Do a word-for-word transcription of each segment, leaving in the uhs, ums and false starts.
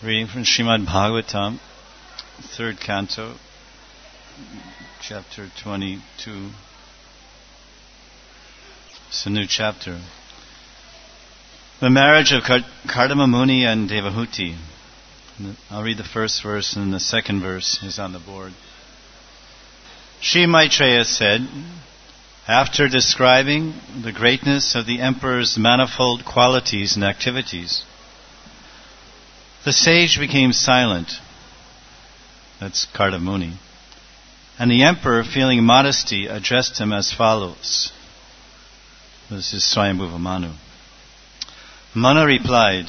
Reading from Srimad Bhagavatam, third canto, chapter twenty-two. It's a new chapter. The marriage of Kardama Muni and Devahuti. I'll read the first verse, and the second verse is on the board. Sri Maitreya said, after describing the greatness of the emperor's manifold qualities and activities, the sage became silent. That's Kardama Muni. And the emperor, feeling modesty, addressed him as follows. This is Swayambhuva Manu. Manu replied,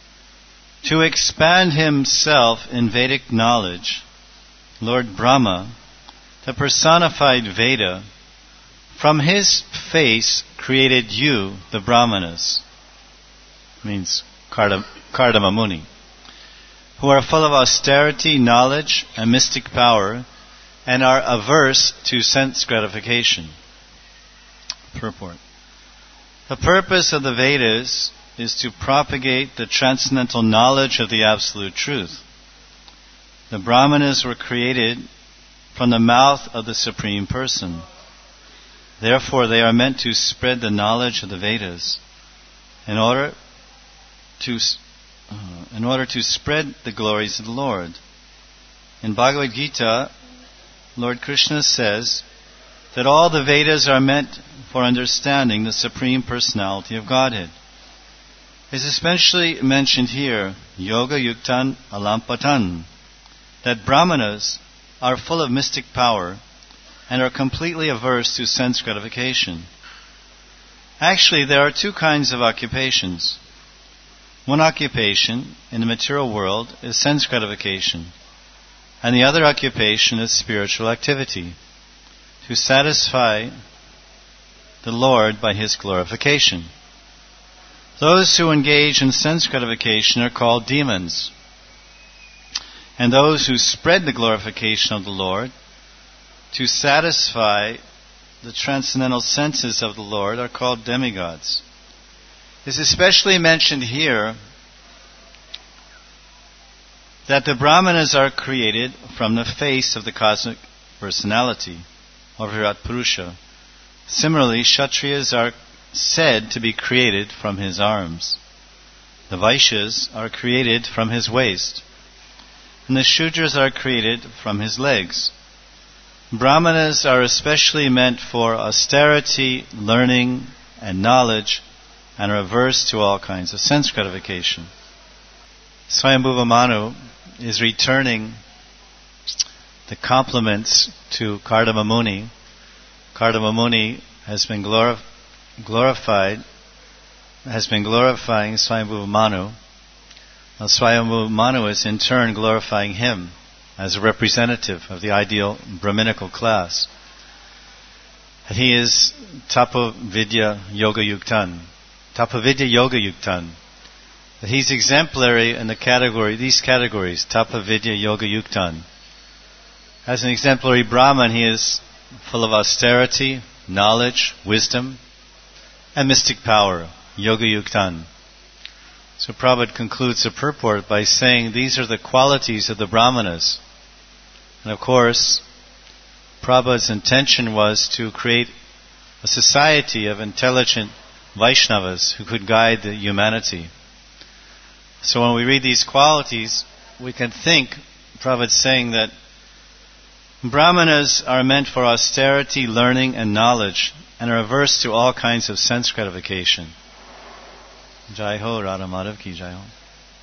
to expand himself in Vedic knowledge, Lord Brahma, the personified Veda, from his face created you, the Brahmanas, means Kardama Muni, who are full of austerity, knowledge, and mystic power, and are averse to sense gratification. Purport. The purpose of the Vedas is to propagate the transcendental knowledge of the Absolute Truth. The Brahmanas were created from the mouth of the Supreme Person. Therefore, they are meant to spread the knowledge of the Vedas in order to uh, in order to spread the glories of the Lord. In Bhagavad Gita, Lord Krishna says that all the Vedas are meant for understanding the Supreme Personality of Godhead. It is especially mentioned here, Yoga Yuktan Alampatan, that Brahmanas are full of mystic power and are completely averse to sense gratification. Actually, there are two kinds of occupations. One occupation in the material world is sense gratification, and the other occupation is spiritual activity, to satisfy the Lord by His glorification. Those who engage in sense gratification are called demons, and those who spread the glorification of the Lord to satisfy the transcendental senses of the Lord are called demigods. It is especially mentioned here that the Brahmanas are created from the face of the cosmic personality, or Virat Purusha. Similarly, Kshatriyas are said to be created from his arms. The Vaishyas are created from his waist, and the Shudras are created from his legs. Brahmanas are especially meant for austerity, learning, and knowledge, and are averse to all kinds of sense gratification. Swayambhuva Manu is returning the compliments to Kardama Muni. Kardama Muni has been glorif- glorified, has been glorifying Swayambhuva Manu. Now Swayambhuva Manu is in turn glorifying him as a representative of the ideal Brahminical class. And he is Tapa Vidya Yoga Yuktan. Tapa Vidya Yoga Yuktan. He's exemplary in the category, these categories, Tapa Vidya Yoga Yuktan. As an exemplary Brahman, he is full of austerity, knowledge, wisdom, and mystic power, Yoga Yuktan. So Prabhupada concludes the purport by saying these are the qualities of the Brahmanas. And of course, Prabhupada's intention was to create a society of intelligent Vaishnavas who could guide the humanity. So when we read these qualities, we can think, Prabhupada's saying that Brahmanas are meant for austerity, learning, and knowledge, and are averse to all kinds of sense gratification. Jai Ho, Radha Madhav Ki Jai Ho.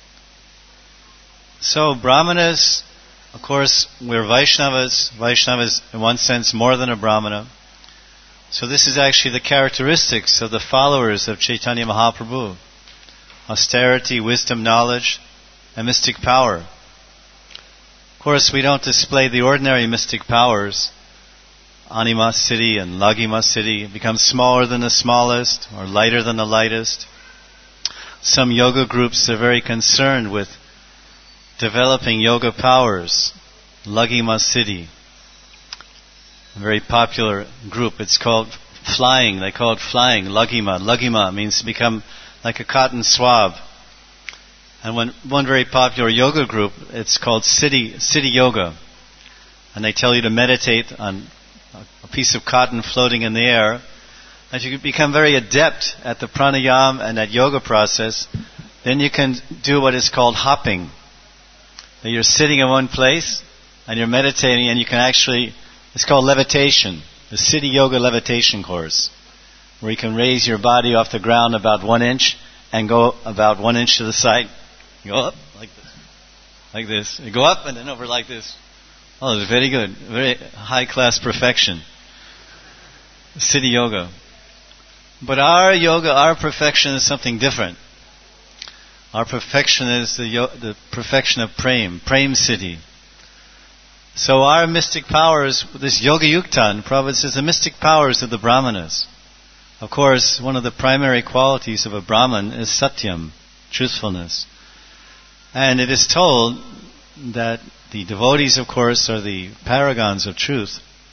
So Brahmanas, of course, we're Vaishnavas. Vaishnavas, in one sense, more than a Brahmana. So this is actually the characteristics of the followers of Chaitanya Mahaprabhu. Austerity, wisdom, knowledge, and mystic power. Of course, we don't display the ordinary mystic powers. Anima Siddhi and Laghima Siddhi become smaller than the smallest or lighter than the lightest. Some yoga groups are very concerned with developing yoga powers. Laghima Siddhi, a very popular group. It's called flying. They call it flying. Laghima. Laghima means to become like a cotton swab. And one, one very popular yoga group, it's called City, City Yoga. And they tell you to meditate on a piece of cotton floating in the air. As you become very adept at the pranayama and that yoga process, then you can do what is called hopping. That you're sitting in one place and you're meditating, and you can actually, it's called levitation, the City Yoga levitation course, where you can raise your body off the ground about one inch and go about one inch to the side. You go up like this, like this. You go up and then over like this. Oh, it's very good, very high class perfection. City Yoga. But our yoga, our perfection is something different. Our perfection is the, yo- the perfection of Prem, Prem City. So our mystic powers, this Yoga Yuktan, Prabhupada says the mystic powers of the Brahmanas. Of course, one of the primary qualities of a Brahman is Satyam, truthfulness. And it is told that the devotees, of course, are the paragons of truth,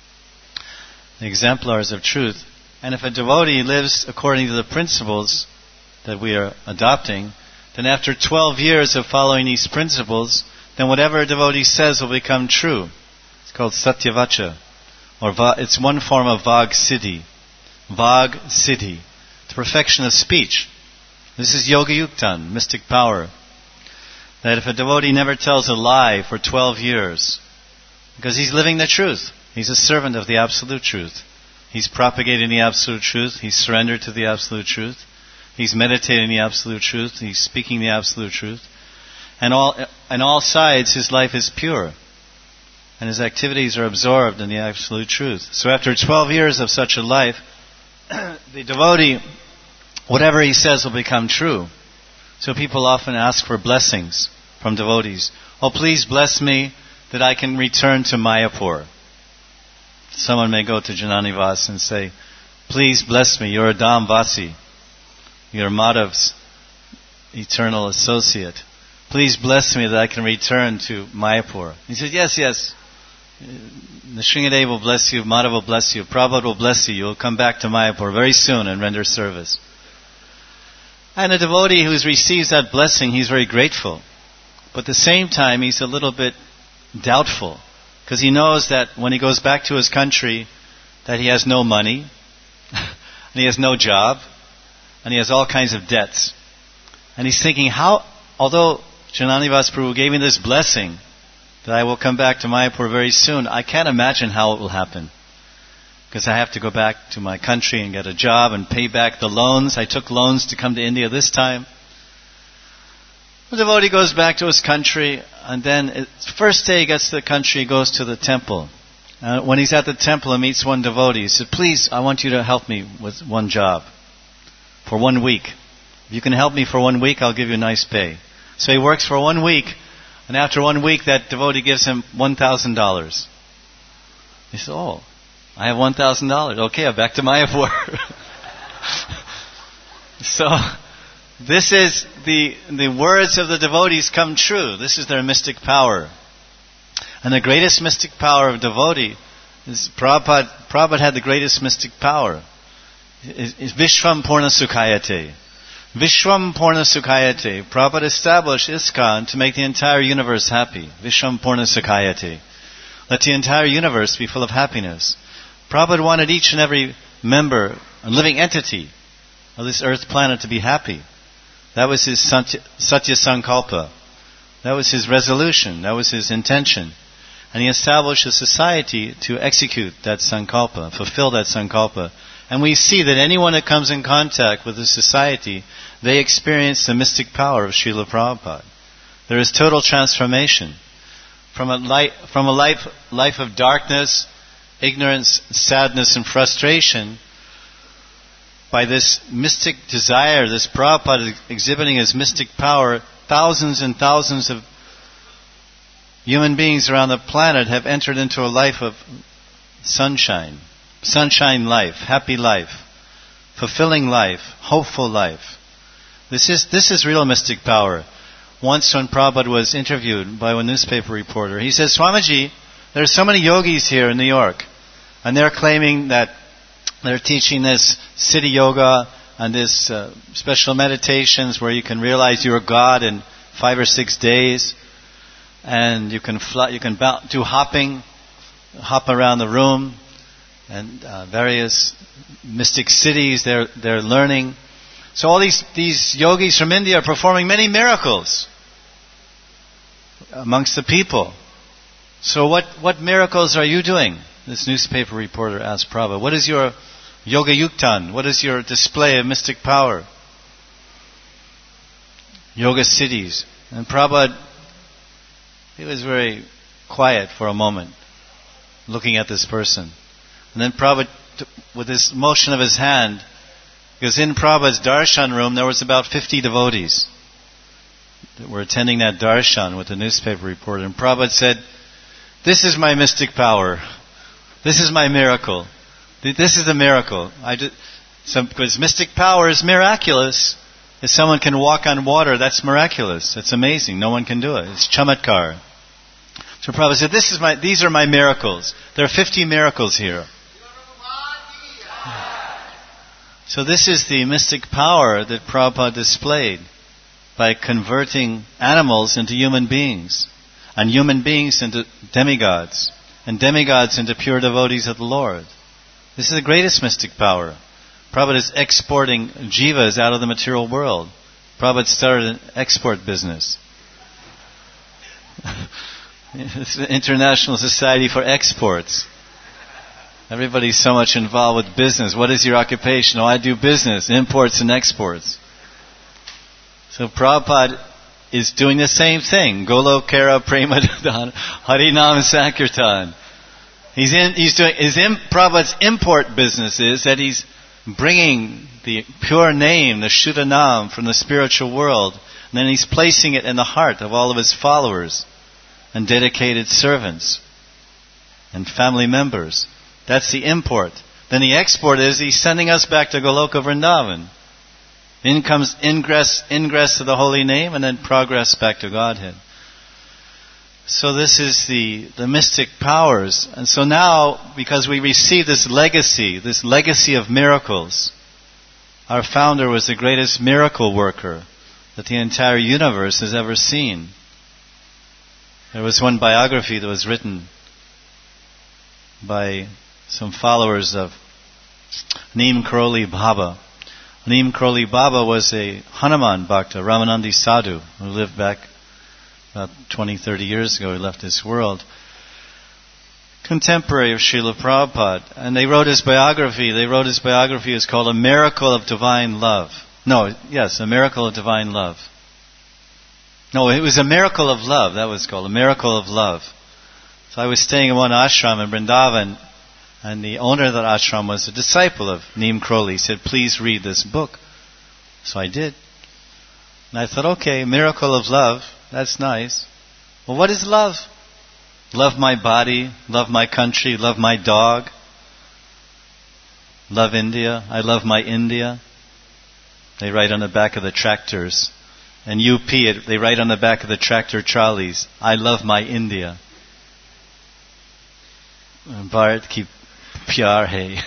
the exemplars of truth. And if a devotee lives according to the principles that we are adopting, then after twelve years of following these principles, then whatever a devotee says will become true. It's called Satyavacha, or va- it's one form of Vag Siddhi. Vag Siddhi, the perfection of speech. This is Yoga Yuktan, mystic power. That if a devotee never tells a lie for twelve years, because he's living the truth, he's a servant of the absolute truth. He's propagating the absolute truth. He's surrendered to the absolute truth. He's meditating the absolute truth. He's speaking the absolute truth. And all, on all sides, his life is pure. And his activities are absorbed in the absolute truth. So after twelve years of such a life, the devotee, whatever he says will become true. So people often ask for blessings from devotees. Oh, please bless me that I can return to Mayapur. Someone may go to Jananivas and say, please bless me, you're a Dhamvasi. You're Madhav's eternal associate. Please bless me that I can return to Mayapur. He says, yes, yes. Nrsingadev will bless you, Madhav will bless you, Prabhupada will bless you. You'll come back to Mayapur very soon and render service. And a devotee who receives that blessing, he's very grateful. But at the same time, he's a little bit doubtful. Because he knows that when he goes back to his country, that he has no money, and he has no job, and he has all kinds of debts. And he's thinking, how, although Jananivas Prabhu gave me this blessing, that I will come back to Mayapur very soon, I can't imagine how it will happen. Because I have to go back to my country and get a job and pay back the loans. I took loans to come to India this time. The devotee goes back to his country, and then it, first day he gets to the country, he goes to the temple. Uh, when he's at the temple, he meets one devotee. He said, please, I want you to help me with one job for one week. If you can help me for one week, I'll give you nice pay. So he works for one week, and after one week, that devotee gives him one thousand dollars. He said, oh, I have one thousand dollars. Okay, I'm back to Mayapur. So, this is the the words of the devotees come true. This is their mystic power. And the greatest mystic power of devotee is Prabhupada. Prabhupada had the greatest mystic power. Is, is Vishwam Purna Sukhayate. Vishwam Purna Sukhayate. Prabhupada established ISKCON to make the entire universe happy. Vishwam Purna Sukhayate. Let the entire universe be full of happiness. Prabhupada wanted each and every member, a living entity of this earth planet to be happy. That was his Satya, Satya Sankalpa. That was his resolution. That was his intention. And he established a society to execute that Sankalpa, fulfill that Sankalpa. And we see that anyone that comes in contact with the society, they experience the mystic power of Srila Prabhupada. There is total transformation. From a, light, from a life, life of darkness, ignorance, sadness, and frustration, by this mystic desire, this Prabhupada exhibiting his mystic power, thousands and thousands of human beings around the planet have entered into a life of sunshine. Sunshine life, happy life, fulfilling life, hopeful life. This is this is real mystic power. Once when Prabhupada was interviewed by a newspaper reporter, he says, Swamiji, there are so many yogis here in New York, and they're claiming that they're teaching this city yoga and this uh, special meditations where you can realize you're God in five or six days, and you can fly, you can bow, do hopping, hop around the room, and uh, various mystic cities. They're they're learning. So all these these yogis from India are performing many miracles amongst the people. So what what miracles are you doing? This newspaper reporter asked Prabhupada, what is your Yoga Yuktan? What is your display of mystic power? Yoga cities. And Prabhupada, he was very quiet for a moment, looking at this person. And then Prabhupada, with this motion of his hand, because in Prabhupada's darshan room there was about fifty devotees that were attending that darshan with the newspaper reporter. And Prabhupada said, this is my mystic power. This is my miracle. This is the miracle. I just, so, because mystic power is miraculous. If someone can walk on water, that's miraculous. It's amazing. No one can do it. It's chamatkar. So Prabhupada said, this is my, these are my miracles. There are fifty miracles here. So this is the mystic power that Prabhupada displayed by converting animals into human beings, and human beings into demigods, and demigods into pure devotees of the Lord. This is the greatest mystic power. Prabhupada is exporting jivas out of the material world. Prabhupada started an export business. It's the International Society for Exports. Everybody's so much involved with business. What is your occupation? Oh, I do business, imports and exports. So Prabhupada is doing the same thing. Golokara Premadhan Harinam Sankirtan. He's in. He's doing. His in, Prabhupada's import business is that he's bringing the pure name, the Shuddha Nam, from the spiritual world, and then he's placing it in the heart of all of his followers and dedicated servants and family members. That's the import. Then the export is he's sending us back to Goloka Vrindavan. In comes ingress, ingress to the holy name, and then progress back to Godhead. So this is the, the mystic powers. And so now, because we receive this legacy, this legacy of miracles, our founder was the greatest miracle worker that the entire universe has ever seen. There was one biography that was written by some followers of Neem Karoli Baba. Neem Karoli Baba was a Hanuman Bhakta, Ramanandi Sadhu, who lived back about twenty, thirty years ago. He left this world. Contemporary of Srila Prabhupada. And they wrote his biography. They wrote his biography. It's called A Miracle of Divine Love. No, yes, A Miracle of Divine Love. No, it was A Miracle of Love. That was called A Miracle of Love. So I was staying in one ashram in Vrindavan, and the owner of that ashram was a disciple of Neem Karoli. He said, please read this book. So I did. And I thought, okay, Miracle of Love. That's nice. Well, what is love? Love my body, love my country, love my dog, love India. I love my India. They write on the back of the tractors. And U P, it, they write on the back of the tractor trolleys, I love my India. Bharat ki pyar hai.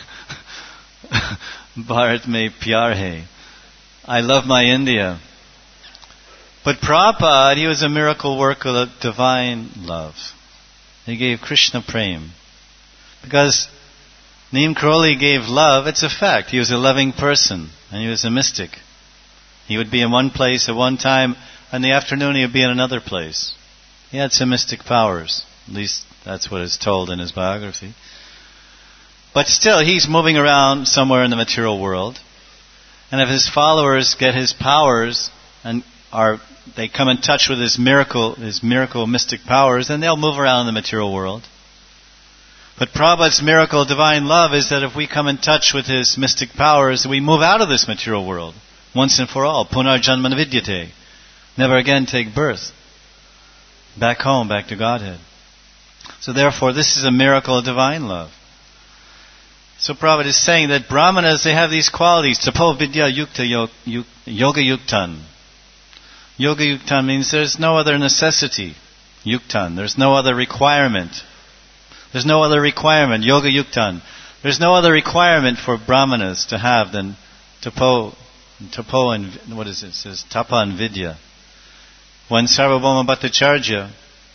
Bharat mein pyar hai. I love my India. But Prabhupada, he was a miracle worker of divine love. He gave Krishna Prem. Because Neem Karoli gave love, it's a fact. He was a loving person, and he was a mystic. He would be in one place at one time, and in the afternoon he would be in another place. He had some mystic powers. At least that's what is told in his biography. But still, he's moving around somewhere in the material world. And if his followers get his powers and are they come in touch with his miracle, his miracle mystic powers, then they'll move around in the material world. But Prabhupada's miracle of divine love is that if we come in touch with his mystic powers, we move out of this material world once and for all. Punar janma vidyate. Never again take birth. Back home, back to Godhead. So therefore, this is a miracle of divine love. So Prabhupada is saying that Brahmanas, they have these qualities. Tapo vidya yukta yoga yuktan. Yoga yuktan means there's no other necessity. Yuktan. There's no other requirement. There's no other requirement. Yoga yuktan. There's no other requirement for Brahmanas to have than tapo, tapo and, what is it? It says tapa and vidya. when Sarvabhauma Bhattacharya,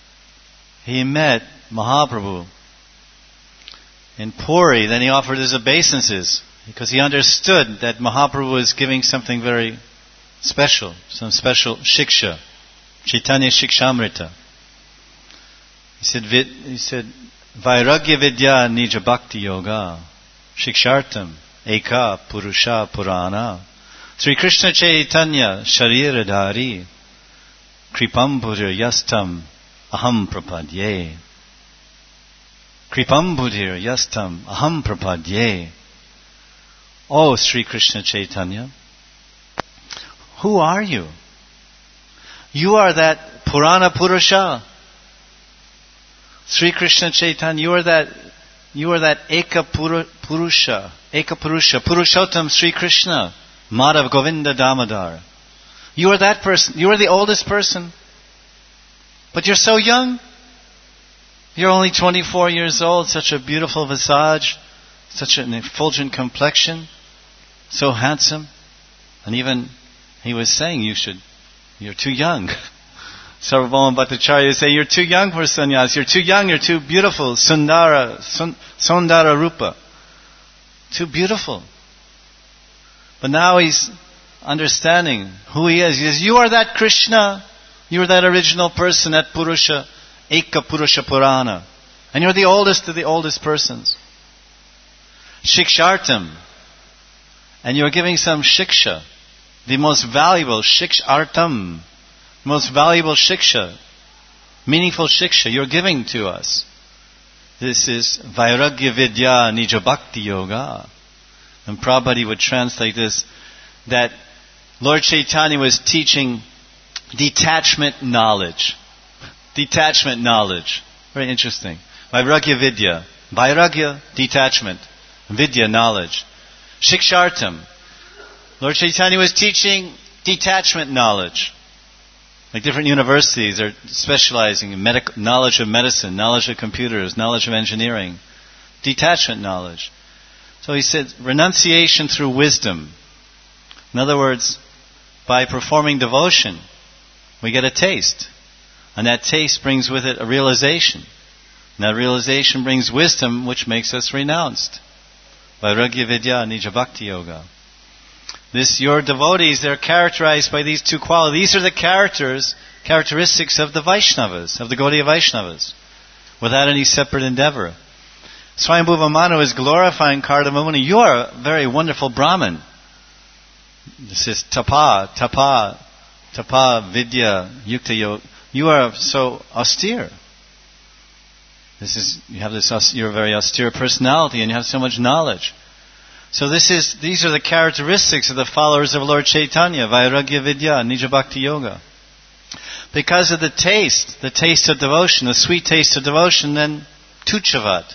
he met Mahaprabhu in Puri, then he offered his obeisances because he understood that Mahaprabhu was giving something very special, some special shiksha, Chaitanya Shikshamrita. He said, he said, Vairagya Vidya Nija Bhakti Yoga, Shikshartam, Eka Purusha Purana, Sri Krishna Chaitanya Sharira Dhari, Kripambudir Yastam Aham Prapadye. Kripambudir Yastam Aham Prapadye. Oh, Sri Krishna Chaitanya, who are you? You are that Purana Purusha. Sri Krishna Chaitanya, you are that, you are that Eka Puru, Purusha, Eka Purusha, Purushottam Sri Krishna, Madhav Govinda Damodar. You are that person. You are the oldest person. But you're so young. You're only twenty-four years old, such a beautiful visage, such an effulgent complexion, so handsome. And even he was saying, you should, you're too young. Sarvabhauma Bhattacharya say, you're too young for sannyas. You're too young, you're too beautiful. Sundara, sun, Sundara Rupa. Too beautiful. But now he's understanding who he is. He says, you are that Krishna. You are that original person, that Purusha, Eka Purusha Purana. And you're the oldest of the oldest persons. Shikshartam. And you're giving some shiksha. The most valuable shikshartam. Most valuable shiksha. Meaningful shiksha you're giving to us. This is Vairagya Vidya Nija Bhakti Yoga. And Prabhupada would translate this, that Lord Chaitanya was teaching detachment knowledge. Detachment knowledge. Very interesting. Vairagya Vidya. Vairagya, detachment. Vidya, knowledge. Shikshartam. Lord Chaitanya was teaching detachment knowledge. Like different universities are specializing in medical, knowledge of medicine, knowledge of computers, knowledge of engineering. Detachment knowledge. So he said, renunciation through wisdom. In other words, by performing devotion, we get a taste. And that taste brings with it a realization. And that realization brings wisdom, which makes us renounced. Vairagya Vidya Nija Bhakti Yoga. This, your devotees, they're characterized by these two qualities. These are the characters, characteristics of the Vaishnavas, of the Gaudiya Vaishnavas, without any separate endeavor. Swayambhuva Manu is glorifying Kardama Muni. You are a very wonderful Brahmin. This is tapa, tapa, tapa, vidya, yukta yoga. You are so austere. This is, you have this, you're a very austere personality and you have so much knowledge. So this is, these are the characteristics of the followers of Lord Chaitanya, Vairagya Vidya, Nija Bhakti Yoga. Because of the taste, the taste of devotion, the sweet taste of devotion, then tuchavat.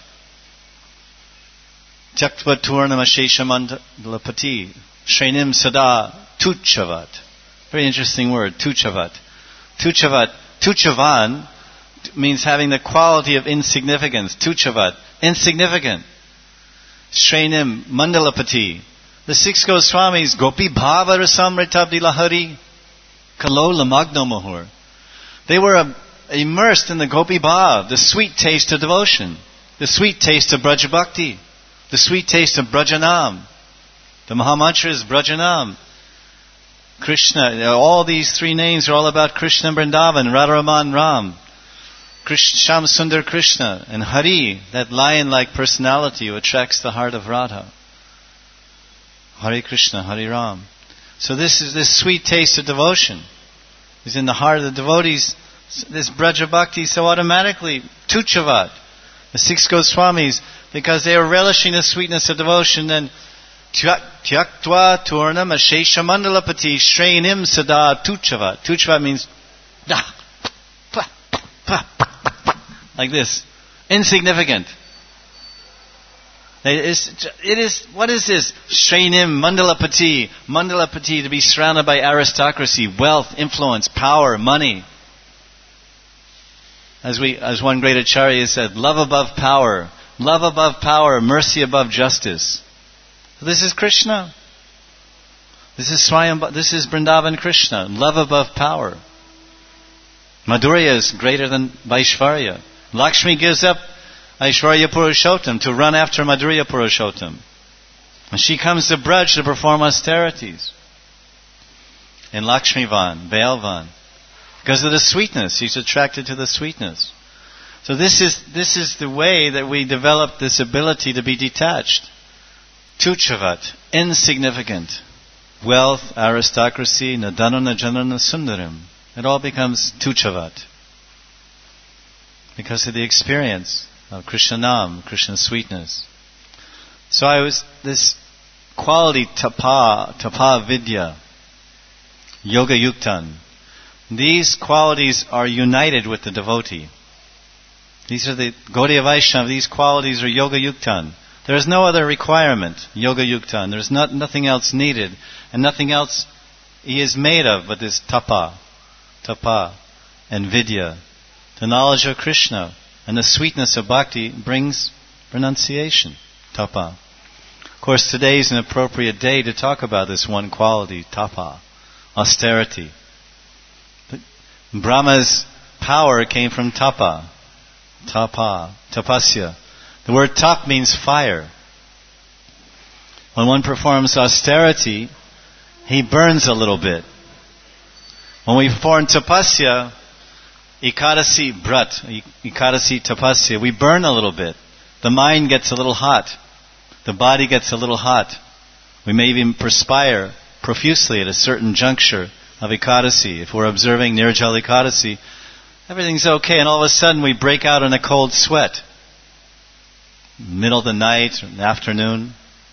Tyaktva turnam asheshamandalapati. Shrenim sada tuchavat. Very interesting word, tuchavat. Tuchavat. Tuchavan means having the quality of insignificance. Tuchavat. Insignificant. Shrenim mandalapati. The six Goswamis, Gopi Bhava Rasamritabdi Lahari, Kalo Lamagno Mahur. They were uh, immersed in the Gopi Bhav, the sweet taste of devotion, the sweet taste of Braja Bhakti, the sweet taste of Brajanam. The Mahamantra is Brajanam. Krishna, all these three names are all about Krishna and Vrindavan, Radharaman Ram, Krishna, Sham Sundar Krishna, and Hari, that lion-like personality who attracts the heart of Radha. Hare Krishna, Hare Ram. So this is this sweet taste of devotion is in the heart of the devotees. This Braja Bhakti, so automatically, Tuchavat, the six Goswamis, because they are relishing the sweetness of devotion, then Tyaktva Turnam Ashesha Mandalapati Shrenim Sada Tuchavat. Tuchavat means like this. Insignificant. It is, it is, what is this? Shrenim Mandalapati. Mandalapati, to be surrounded by aristocracy, wealth, influence, power, money. As we, as one great acharya said, love above power. Love above power, mercy above justice. This is Krishna. This is Swayam, this is Vrindavan Krishna. Love above power. Madhurya is greater than Vaishvarya. Lakshmi gives up Aishvarya Purushottam to run after Madhurya Purushottam. And she comes to Braj to perform austerities. In Lakshmivan, Bailvan. Because of the sweetness. She's attracted to the sweetness. So this is this is the way that we develop this ability to be detached. Tuchavat, insignificant. Wealth, aristocracy, nadana najanana sundaram. It all becomes tuchavat. Because of the experience of Krishna Nam, Krishna's sweetness. So I was, this quality tapa, tapa vidya, yoga yuktan. These qualities are united with the devotee. These are the Gaudiya Vaishnava, these qualities are yoga yuktan. There is no other requirement, yoga yuktan. There's not, nothing else needed, and nothing else he is made of but this tapa, tapa, and vidya. The knowledge of Krishna and the sweetness of bhakti brings renunciation, tapa. Of course, today is an appropriate day to talk about this one quality, tapa, austerity. Brahma's power came from tapa, tapa, tapasya. The word tap means fire. When one performs austerity, he burns a little bit. When we perform tapasya, Ekadasi Brat, Ekadasi Tapasya, we burn a little bit. The mind gets a little hot. The body gets a little hot. We may even perspire profusely at a certain juncture of Ekadasi. If we're observing Nirjala Ekadasi, everything's okay, and all of a sudden we break out in a cold sweat. Middle of the night, or in the afternoon.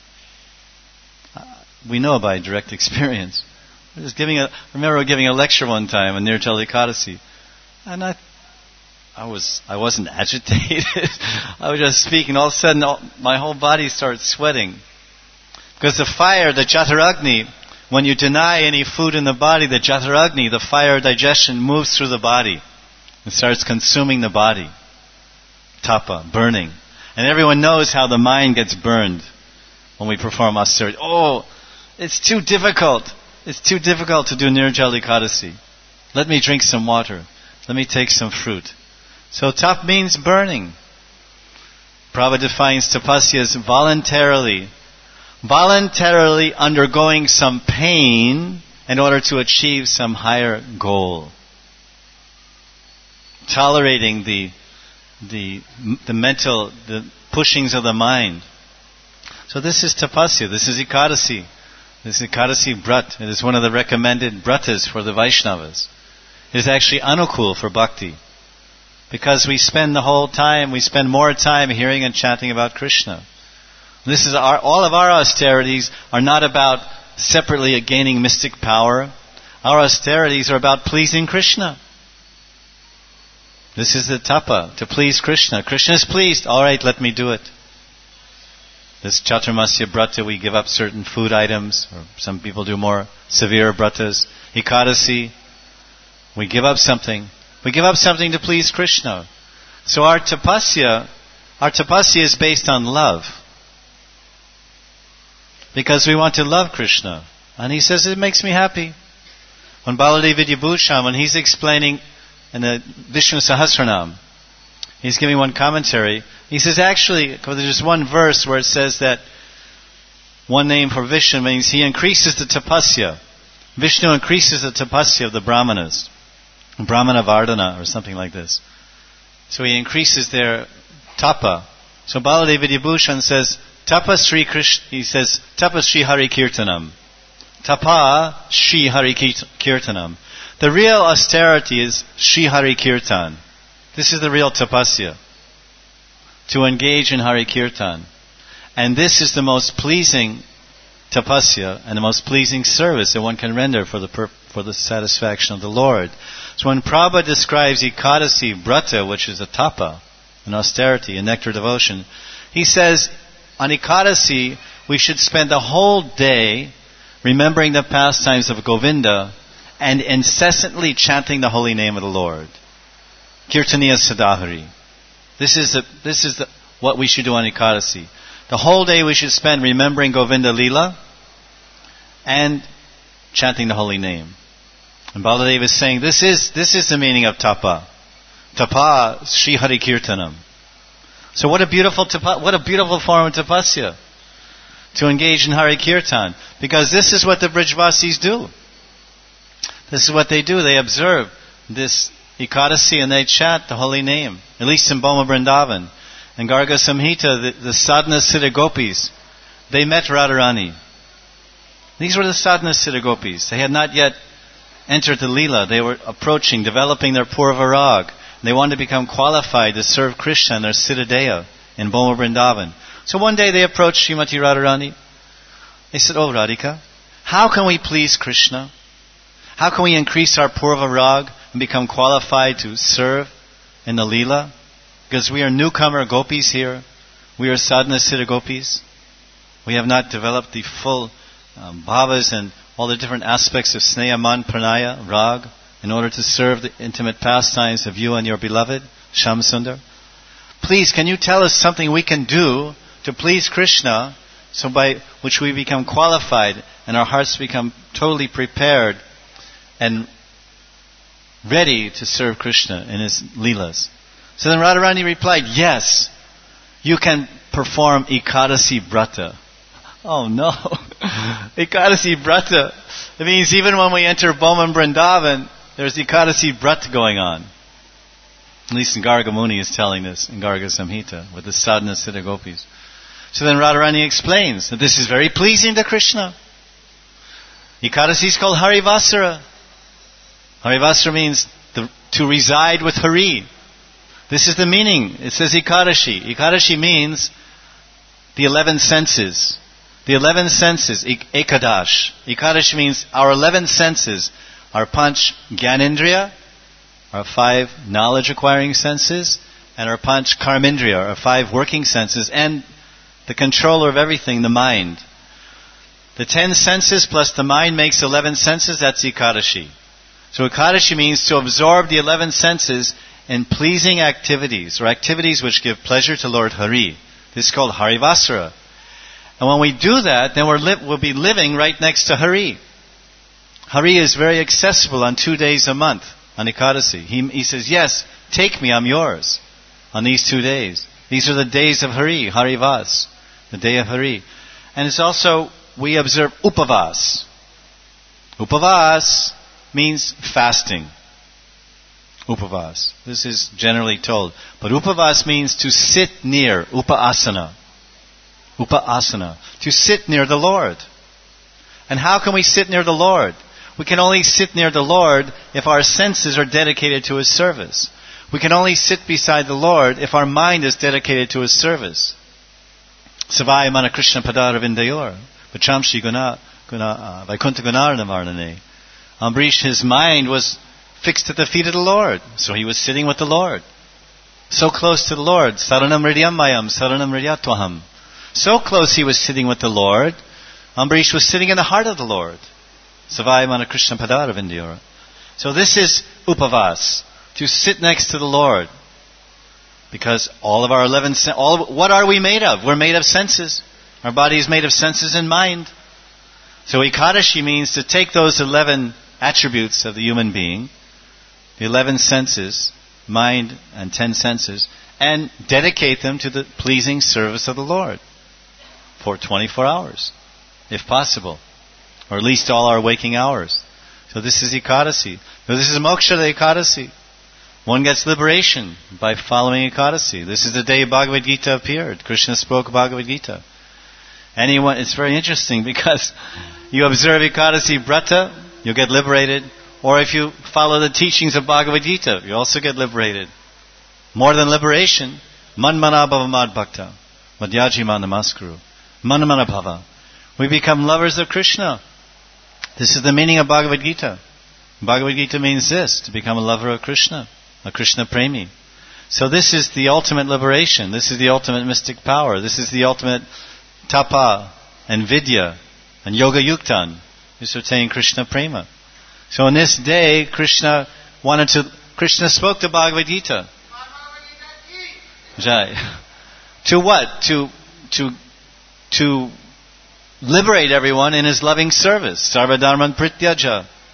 We know by direct experience. I was giving a, I remember giving a lecture one time on Nirjala Ekadasi. And I, I was, I wasn't agitated. I was just speaking. All of a sudden, all, my whole body starts sweating, because the fire, the Jataragni, when you deny any food in the body, the Jataragni, the fire of digestion, moves through the body and starts consuming the body. Tapa, burning, and everyone knows how the mind gets burned when we perform austerity. Oh, it's too difficult. It's too difficult to do Nirjala Ekadasi. Let me drink some water. Let me take some fruit. So tap means burning. Prabhupada defines tapasya as voluntarily, voluntarily undergoing some pain in order to achieve some higher goal. Tolerating the the the mental, the pushings of the mind. So this is tapasya. This is Ekadasi. This is Ekadasi Brat. It is one of the recommended bratas for the Vaishnavas. It is actually anukul for bhakti. Because we spend the whole time, we spend more time hearing and chanting about Krishna. This is our, all of our austerities are not about separately gaining mystic power. Our austerities are about pleasing Krishna. This is the tapa, to please Krishna. Krishna is pleased. All right, let me do it. This Chaturmasya Brata, we give up certain food items, or some people do more severe bratas. Ekadasi, we give up something. We give up something to please Krishna. So our tapasya, our tapasya is based on love. Because we want to love Krishna. And he says, it makes me happy. When Baladev Vidyabhushan, when he's explaining in the Vishnu Sahasranam, he's giving one commentary. He says, actually, there's one verse where it says that one name for Vishnu means he increases the tapasya. Vishnu increases the tapasya of the Brahmanas. Brahmana Vardhana or something like this. So he increases their tapa. So Baladev Vidyabhushan says, Tapa Sri Krishna, he says, Tapa Sri Hari Kirtanam. Tapa Sri Hari Kirtanam. The real austerity is Sri Hari Kirtan. This is the real tapasya. To engage in Hari Kirtan. And this is the most pleasing tapasya and the most pleasing service that one can render for the pur- for the satisfaction of the Lord. So when Prabhupada describes Ekadasi Brata, which is a tapa, an austerity, a nectar devotion, he says, on Ekadasi, we should spend the whole day remembering the pastimes of Govinda and incessantly chanting the holy name of the Lord. Kirtaniya Sadahari. This is the, this is the, what we should do on Ekadasi. The whole day we should spend remembering Govinda Lila and chanting the holy name. And Baladev is saying, this is, this is the meaning of tapa. Tapa, Sri Hari Kirtanam. So what a beautiful tapa, what a beautiful form of tapasya. To engage in Hari Kirtan. Because this is what the Brijvasis do. This is what they do. They observe this Ekadasi and they chant the holy name. At least in Boma Vrindavan. In Garga Samhita, the, the Sadhana Siddha Gopis, they met Radharani. These were the Sadhana Siddha Gopis. They had not yet entered the Leela. They were approaching, developing their Purva Rag. They wanted to become qualified to serve Krishna in their Siddhadeya in Boma Vrindavan. So one day they approached Srimati Radharani. They said, "Oh Radhika, how can we please Krishna? How can we increase our Purva Rag and become qualified to serve in the Leela? Because we are newcomer gopis here. We are sadhana siddha gopis. We have not developed the full um, bhavas and all the different aspects of sneha, man, pranaya, rag, in order to serve the intimate pastimes of you and your beloved, Shyamsundar. Please, can you tell us something we can do to please Krishna, so by which we become qualified and our hearts become totally prepared and ready to serve Krishna in his leelas?" So then Radharani replied, "Yes, you can perform Ekadasi Brata." Oh no! Ekadasi Brata. It means even when we enter Boma Vrindavan, there's Ekadasi Brata going on. At least in Garga Muni is telling this in Garga Samhita with the Sadhana Siddha Gopis. So then Radharani explains that this is very pleasing to Krishna. Ekadasi is called Harivasara. Harivasara means the, to reside with Hari. This is the meaning. It says Ekadashi. Ekadashi means the eleven senses. The eleven senses, ek- Ekadash. Ekadash means our eleven senses, our Panch Gyanendriya, our five knowledge acquiring senses, and our Panch Karmendriya, our five working senses, and the controller of everything, the mind. The ten senses plus the mind makes eleven senses, that's Ekadashi. So Ekadashi means to absorb the eleven senses in pleasing activities, or activities which give pleasure to Lord Hari. This is called Harivasara. And when we do that, then we're li- we'll be living right next to Hari. Hari is very accessible on two days a month, on Ekadasi. He, he says, "Yes, take me, I'm yours," on these two days. These are the days of Hari, Harivas, the day of Hari. And it's also, we observe Upavas. Upavas means fasting. Upavas. This is generally told. But Upavas means to sit near, Upaasana. Upaasana. To sit near the Lord. And how can we sit near the Lord? We can only sit near the Lord if our senses are dedicated to His service. We can only sit beside the Lord if our mind is dedicated to His service. Savaya mana Krishna padara vindayor. Vachamshi guna guna Vaikuntha gunarana varnane. Ambrish, his mind was fixed at the feet of the Lord. So he was sitting with the Lord. So close to the Lord. Saranam hridyamayam, saranam hridyatvaham. So close he was sitting with the Lord. Ambrish was sitting in the heart of the Lord. Savaya mana Krishna padara vindayora. So this is upavas. To sit next to the Lord. Because all of our eleven, all of, what are we made of? We're made of senses. Our body is made of senses and mind. So Ekadashi means to take those eleven attributes of the human being, the eleven senses, mind and ten senses, and dedicate them to the pleasing service of the Lord for twenty-four hours, if possible, or at least all our waking hours. So this is Ekadasi. So this is Moksha Ekadasi. One gets liberation by following Ekadasi. This is the day Bhagavad Gita appeared. Krishna spoke Bhagavad Gita. Anyone, it's very interesting because you observe Ekadasi Brata, you'll get liberated. Or if you follow the teachings of Bhagavad Gita, you also get liberated. More than liberation, Manmana Bhava Mad Bhakta, Madhyajiman Namaskuru, Manmana Bhava. We become lovers of Krishna. This is the meaning of Bhagavad Gita. Bhagavad Gita means this, to become a lover of Krishna, a Krishna Premi. So this is the ultimate liberation. This is the ultimate mystic power. This is the ultimate tapa and vidya and yoga yuktan. Is to attain Krishna Prema. So on this day, Krishna wanted to, Krishna spoke the Bhagavad Gita. Jai. To what? To, to, to liberate everyone in His loving service. Sarva Dharman Prityaja.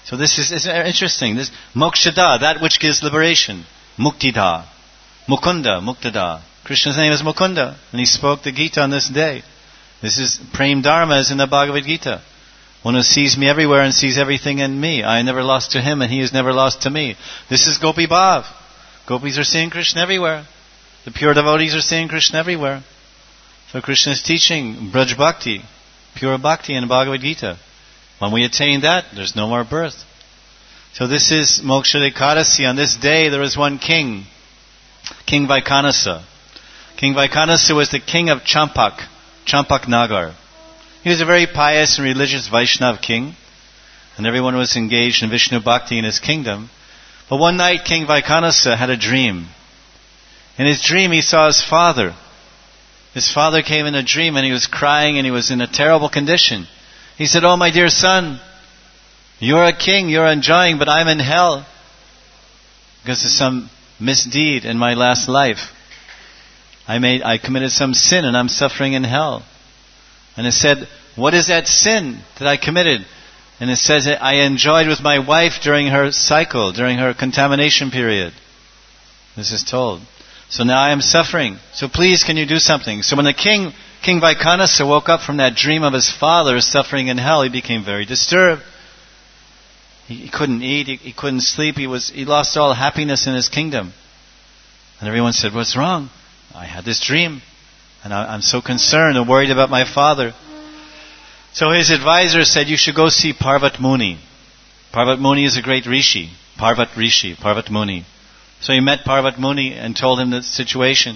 So this is, is interesting. This Mokshada, that which gives liberation. Muktida. Mukunda, Muktada. Krishna's name is Mukunda, and he spoke the Gita on this day. This is Prem Dharma is in the Bhagavad Gita. One who sees me everywhere and sees everything in me. I never lost to him and he is never lost to me. This is Gopi Bhav. Gopis are seeing Krishna everywhere. The pure devotees are seeing Krishna everywhere. So Krishna is teaching Braj Bhakti, pure Bhakti in the Bhagavad Gita. When we attain that, there's no more birth. So this is Moksha Ekadasi. On this day there was one king, King Vaikhanasa. King Vaikhanasa was the king of Champak, Champak Nagar. He was a very pious and religious Vaishnav king, and everyone was engaged in Vishnu Bhakti in his kingdom. But one night King Vaikhanasa had a dream. In his dream he saw his father. His father came in a dream and he was crying and he was in a terrible condition. He said, "Oh my dear son, you're a king, you're enjoying, but I'm in hell because of some misdeed in my last life. I made, I committed some sin and I'm suffering in hell." And it said, "What is that sin that I committed?" And it says, "I enjoyed with my wife during her cycle, during her contamination period." This is told. "So now I am suffering. So please, can you do something?" So when the king, King Vaikhanasa woke up from that dream of his father suffering in hell, he became very disturbed. He, he couldn't eat, he, he couldn't sleep, he was he lost all happiness in his kingdom. And everyone said, "What's wrong?" "I had this dream. And I, I'm so concerned and worried about my father." So his advisor said, "You should go see Parvat Muni." Parvat Muni is a great rishi. Parvat Rishi, Parvat Muni. So he met Parvat Muni and told him the situation.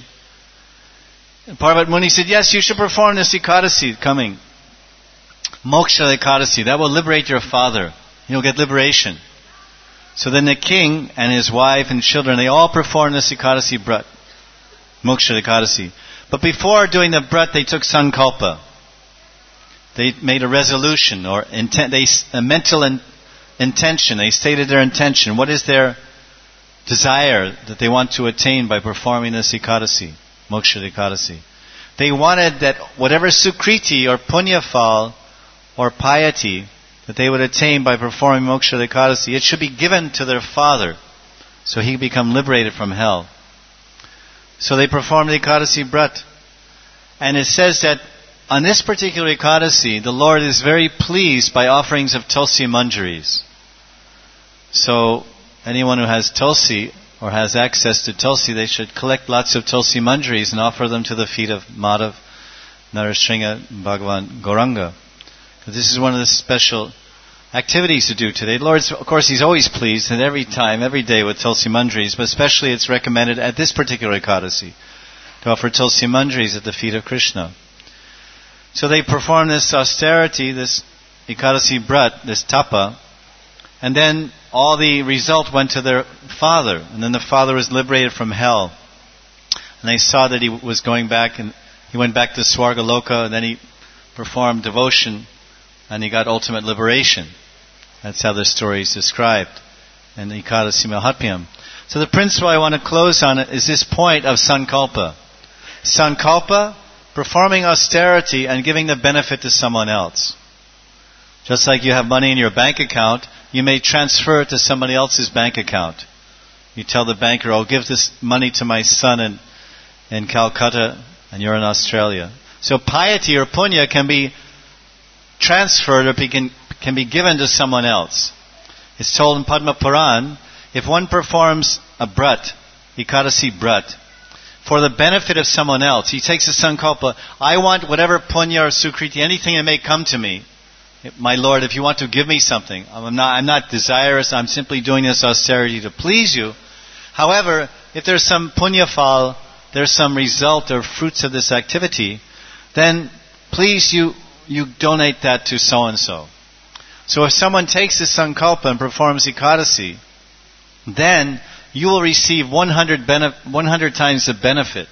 And Parvat Muni said, "Yes, you should perform this Ekadasi coming. Moksha Ekadasi. That will liberate your father. You'll get liberation." So then the king and his wife and children, they all performed this Ekadasi Brat. Moksha Ekadasi. But before doing the Brat, they took Sankalpa. They made a resolution or intent, they, a mental in, intention. They stated their intention. What is their desire that they want to attain by performing this Ekadasi, Moksha Ekadasi? They wanted that whatever Sukriti or Punyafal or piety that they would attain by performing Moksha Ekadasi, it should be given to their father so he become liberated from hell. So they performed the Ekadasi Brat. And it says that on this particular Ekadasi, the Lord is very pleased by offerings of Tulsi Manjaris. So anyone who has Tulsi or has access to Tulsi, they should collect lots of Tulsi Manjaris and offer them to the feet of Madhav, Narasingha, Bhagavan, Gauranga. This is one of the special activities to do today. The Lord, of course, He's always pleased and every time, every day with Tulsi Manjaris, but especially it's recommended at this particular Ekadasi to offer Tulsi Manjaris at the feet of Krishna. So they perform this austerity, this Ekadasi Brat, this tapa, and then all the result went to their father, and then the father was liberated from hell. And they saw that he was going back, and he went back to Swargaloka, and then he performed devotion, and he got ultimate liberation. That's how the story is described in the Ekadasi Mahatmyam. So the principle I want to close on it is this point of Sankalpa. Sankalpa, performing austerity and giving the benefit to someone else. Just like you have money in your bank account, you may transfer it to somebody else's bank account. You tell the banker, "I'll give this money to my son in, in Calcutta, and you're in Australia." So piety or punya can be transferred or be, can, can be given to someone else. It's told in Padma Puran, if one performs a brat, Ekadasi Brat, for the benefit of someone else, he takes a sankalpa, "I want whatever punya or sukriti, anything that may come to me. My Lord, if you want to give me something, I'm not, I'm not desirous, I'm simply doing this austerity to please you. However, if there's some punyafal, there's some result or fruits of this activity, then please you, you donate that to so-and-so." So if someone takes this sankalpa and performs Ekadasi, then you will receive one hundred, benef- one hundred times the benefit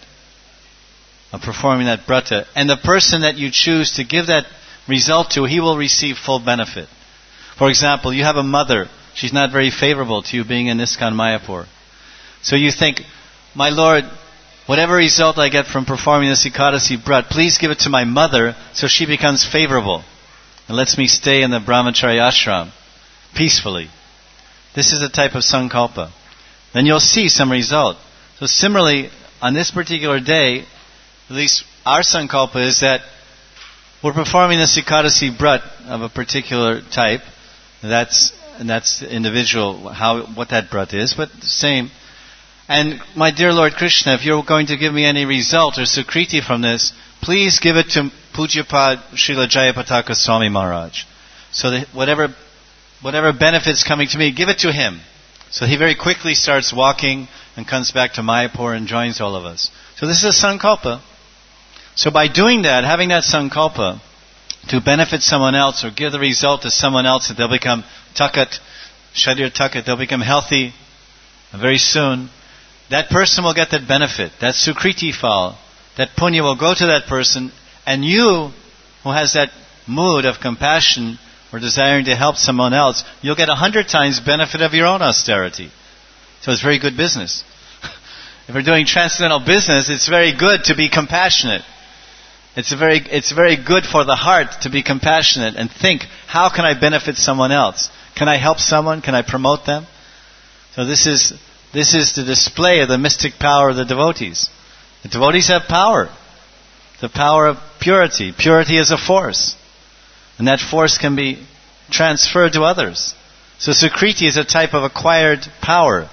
of performing that brata. And the person that you choose to give that result to, he will receive full benefit. For example, you have a mother. She's not very favorable to you being in ISKCON Mayapur. So you think, "My Lord, whatever result I get from performing this Ekadasi Brat, please give it to my mother so she becomes favorable and lets me stay in the brahmacharya ashram." peacefully. This is a type of sankalpa. Then you'll see some result. So similarly, on this particular day, at least our sankalpa is that we're performing the Ekadasi Brat of a particular type. That's and that's the individual, how what that Brat is, but the same. And my dear Lord Krishna, if you're going to give me any result or sukriti from this, please give it to Pujyapad Srila Jayapataka Swami Maharaj. So that whatever whatever benefits coming to me, give it to him. So he very quickly starts walking and comes back to Mayapur and joins all of us. So this is a sankalpa. So by doing that, having that sankalpa to benefit someone else or give the result to someone else that they'll become takat, sharir takat, they'll become healthy very soon, that person will get that benefit, that sukriti fal, that punya will go to that person, and you, who has that mood of compassion or desiring to help someone else, you'll get a hundred times benefit of your own austerity. So it's very good business. If we're doing transcendental business, it's very good to be compassionate. It's a very, it's very good for the heart to be compassionate and think, how can I benefit someone else? Can I help someone? Can I promote them? So this is, this is the display of the mystic power of the devotees. The devotees have power. The power of purity. Purity is a force. And that force can be transferred to others. So Sukriti is a type of acquired power.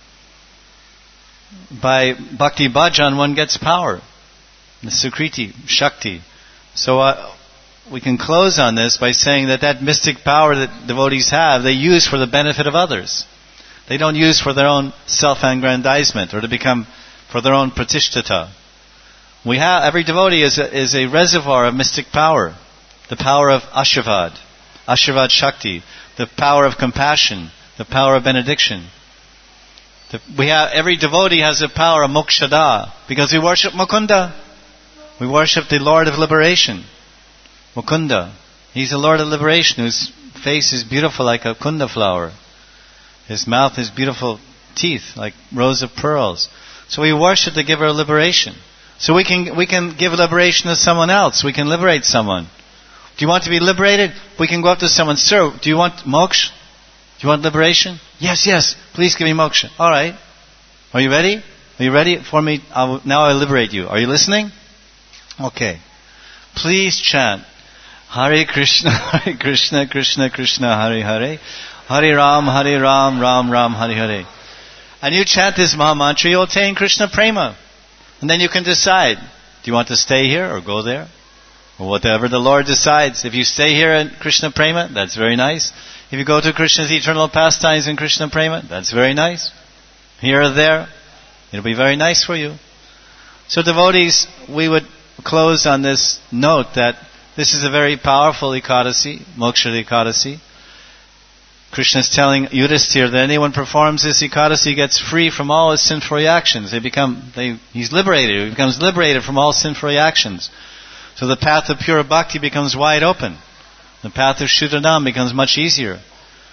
By Bhakti Bhajan, one gets power. The Sukriti, Shakti. So uh, we can close on this by saying that that mystic power that devotees have, they use for the benefit of others. They don't use for their own self-aggrandizement or to become for their own pratishtata. We have, every devotee is a, is a reservoir of mystic power. The power of Ashirvad, Ashirvad Shakti, the power of compassion, the power of benediction. The, we have, every devotee has the power of Mokshada, because we worship Mukunda. We worship the Lord of Liberation, Mukunda. He's the Lord of Liberation, whose face is beautiful like a kunda flower. His mouth is beautiful teeth like rows of pearls. So we worship the giver of liberation. So we can we can give liberation to someone else. We can liberate someone. Do you want to be liberated? We can go up to someone, sir, do you want moksha? Do you want liberation? Yes, yes, please give me moksha. Alright. Are you ready? Are you ready for me? I will, now I liberate you. Are you listening? Okay. Please chant Hare Krishna, Hare Krishna, Krishna Krishna, Hare Hare, Hare Ram, Hare Ram, Ram Ram, Hare Hare. And you chant this Maha Mantra, you attain Krishna Prema. And then you can decide, do you want to stay here or go there? Or whatever the Lord decides. If you stay here in Krishna Prema, that's very nice. If you go to Krishna's eternal pastimes in Krishna Prema, that's very nice. Here or there, it'll be very nice for you. So devotees, we would close on this note that this is a very powerful Ekadasi, Moksha Ekadasi. Krishna is telling Yudhisthira that anyone performs this Ekadasi gets free from all his sinful reactions. They become, they, he's liberated. He becomes liberated from all sinful reactions. So the path of pure bhakti becomes wide open. The path of Shuddhanam becomes much easier.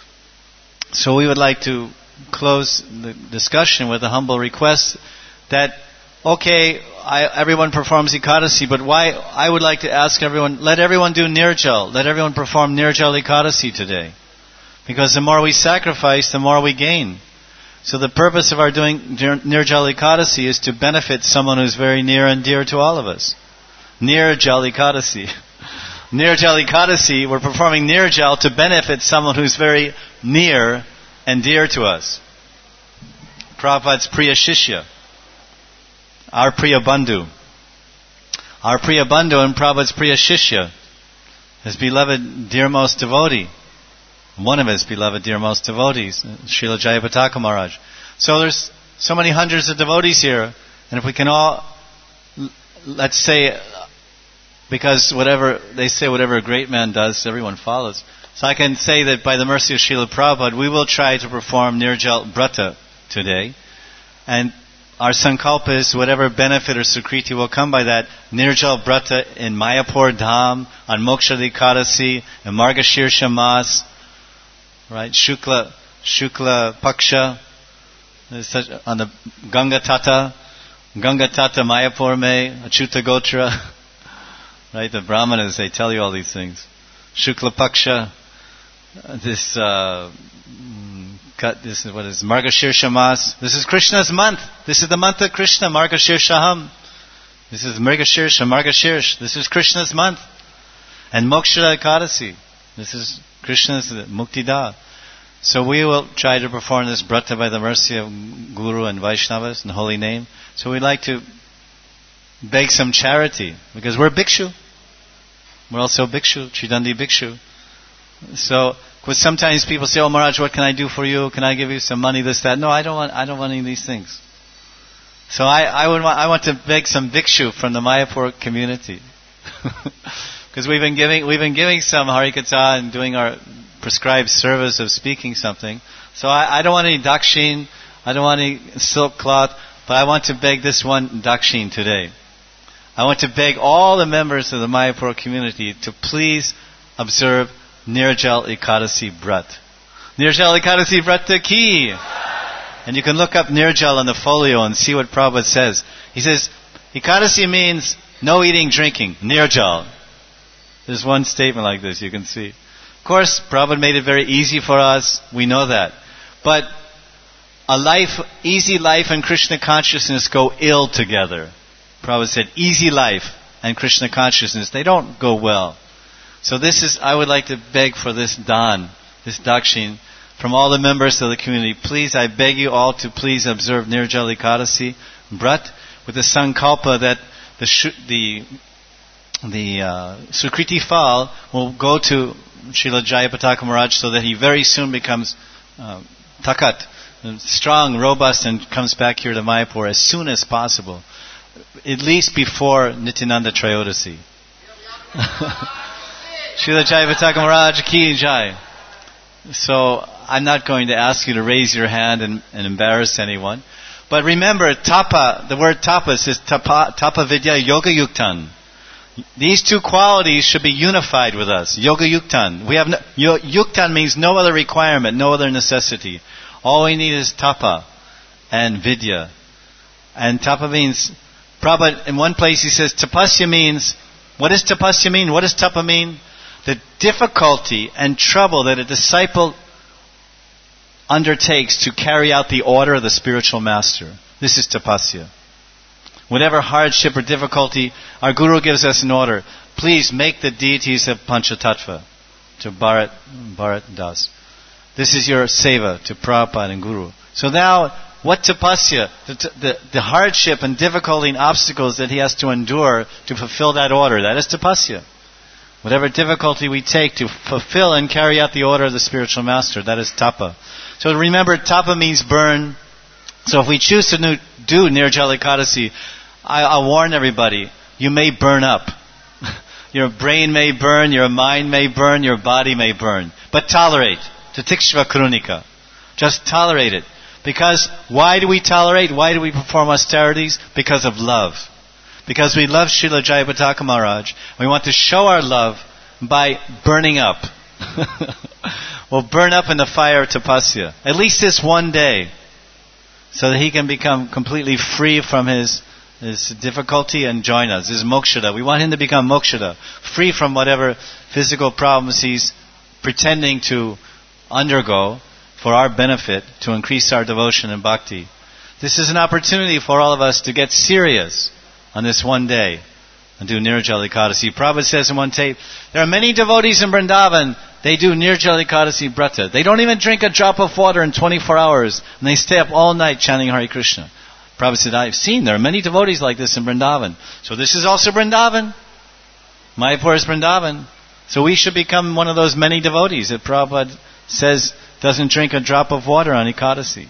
So we would like to close the discussion with a humble request that, okay, I, everyone performs Ekadasi, but why? I would like to ask everyone, let everyone do Nirjal. Let everyone perform Nirjal Ekadasi today. Because the more we sacrifice, the more we gain. So the purpose of our doing Nirjal Ekadasi is to benefit someone who's very near and dear to all of us. Nirjal Ekadasi. Nirjal Ekadasi, we're performing Nirjal to benefit someone who's very near and dear to us. Prabhupada's Priya Shishya. Our Priya Bandhu. Our Priya Bandhu and Prabhupada's Priya Shishya. His beloved, dearmost devotee. One of his beloved, dearmost devotees. Srila Jayapataka Maharaj. So there's so many hundreds of devotees here. And if we can all, let's say, because whatever, they say whatever a great man does, everyone follows. So I can say that by the mercy of Srila Prabhupada, we will try to perform Nirjal Brata today. And our sankalpa is whatever benefit or sukriti will come by that Nirjal Brata in Mayapur Dham, on Moksha Ekadasi, in Margashirsha Mas, right? Shukla, Shukla Paksha, on the Ganga Tata, Ganga Tata Mayapur Me, Achyuta Gotra, right? The Brahmanas, they tell you all these things. Shukla Paksha, uh, this uh, cut. This is what is Margashirsha Mas. This is Krishna's month. This is the month of Krishna, Margashirshaham. This is Margashirsha, Margashirsh. This is Krishna's month. And Moksha Ekadasi. This is Krishna's Muktida. So we will try to perform this brata by the mercy of Guru and Vaishnavas in the holy name. So we'd like to beg some charity, because we're Bhikshu. We're also Bhikshu, Tridandi Bhikshu. So, because sometimes people say, "Oh Maharaj, what can I do for you? Can I give you some money, this, that?" No, I don't want, I don't want any of these things. So I, I would want, I want to beg some Bhikshu from the Mayapur community. Because we've been giving, we've been giving some Harikatha and doing our prescribed service of speaking something. So I, I don't want any dakshin, I don't want any silk cloth, but I want to beg this one dakshin today. I want to beg all the members of the Mayapur community to please observe Nirjal Ekadasi Brat. Nirjal Ekadasi Brat ki! And you can look up Nirjal on the folio and see what Prabhupada says. He says, Ekadasi means no eating, drinking. Nirjal. There's one statement like this, you can see. Of course, Prabhupada made it very easy for us. We know that. But a life, easy life and Krishna consciousness go ill together. Prabhupada said, easy life and Krishna consciousness, they don't go well. So this is, I would like to beg for this dan, this dakshin, from all the members of the community. Please, I beg you all to please observe Nirjal Ekadasi Brat with the sankalpa that the the the uh, Sukriti Fal will go to Srila Jayapataka Maharaj so that he very soon becomes uh, takat, strong, robust, and comes back here to Mayapur as soon as possible. At least before Nityananda Trayodasi. Srila Jayapataka Maharaj ki jai. So I'm not going to ask you to raise your hand and, and embarrass anyone. But remember, tapa, the word tapas is tapa, tapa vidya yoga yuktan. These two qualities should be unified with us. Yoga yuktan. We have no, yuktan means no other requirement, no other necessity. All we need is tapa and vidya. And tapa means, Prabhupada, in one place he says, tapasya means, what does tapasya mean? What does tapa mean? The difficulty and trouble that a disciple undertakes to carry out the order of the spiritual master. This is tapasya. Whatever hardship or difficulty, our Guru gives us an order. Please make the deities of Panchatattva, to Bharat, Bharat Das. This is your seva to Prabhupada and Guru. So now, what tapasya, the, the, the hardship and difficulty and obstacles that he has to endure to fulfill that order, that is tapasya. Whatever difficulty we take to fulfill and carry out the order of the spiritual master, that is tapa. So remember, tapa means burn. So if we choose to do Nirjal Ekadasi, I, I'll warn everybody, you may burn up. Your brain may burn, your mind may burn, your body may burn. But tolerate. Tatikshva Krunika. Just tolerate it. Because why do we tolerate? Why do we perform austerities? Because of love. Because we love Srila Jayapataka Maharaj. We want to show our love by burning up. We'll burn up in the fire of tapasya. At least this one day. So that he can become completely free from his, his difficulty and join us. This is mokshada. We want him to become mokshada. Free from whatever physical problems he's pretending to undergo for our benefit, to increase our devotion and bhakti. This is an opportunity for all of us to get serious on this one day and do Nirjal Ekadasi. Prabhupada says in one tape, there are many devotees in Vrindavan, they do Nirjal Ekadasi Brata. They don't even drink a drop of water in twenty-four hours, and they stay up all night chanting Hare Krishna. Prabhupada said, I've seen, there are many devotees like this in Vrindavan. So this is also Vrindavan. Mayapur is Vrindavan. So we should become one of those many devotees that Prabhupada says doesn't drink a drop of water on Ekadasi.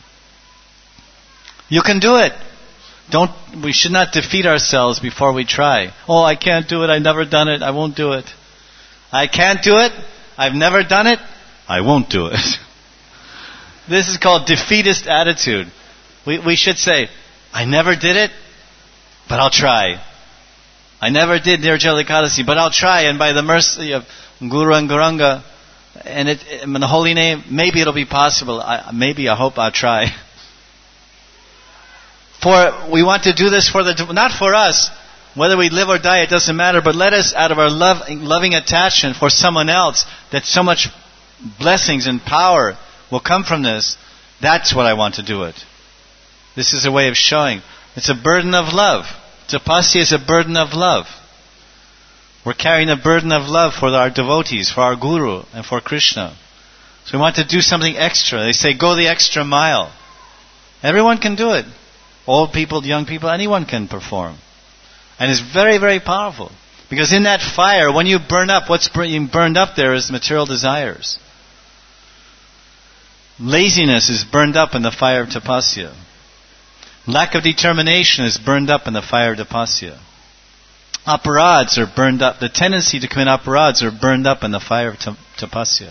You can do it. Don't, we should not defeat ourselves before we try. Oh, I can't do it, I've never done it, I won't do it. I can't do it, I've never done it, I won't do it. This is called defeatist attitude. We, we should say, I never did it, but I'll try. I never did Nirjal Ekadasi, but I'll try, and by the mercy of Guru and Gauranga, and it, in the holy name, maybe it'll be possible. I, maybe, I hope I'll try. For we want to do this for the, not for us. Whether we live or die, it doesn't matter. But let us, out of our love, loving attachment for someone else that so much blessings and power will come from this, that's what I want to do it. This is a way of showing. It's a burden of love. Tapasya is a burden of love. We're carrying a burden of love for our devotees, for our Guru, and for Krishna. So we want to do something extra. They say, go the extra mile. Everyone can do it. Old people, young people, anyone can perform. And it's very, very powerful. Because in that fire, when you burn up, what's being burned up there is material desires. Laziness is burned up in the fire of tapasya. Lack of determination is burned up in the fire of tapasya. Aparads are burned up. The tendency to commit aparads are burned up in the fire of tapasya.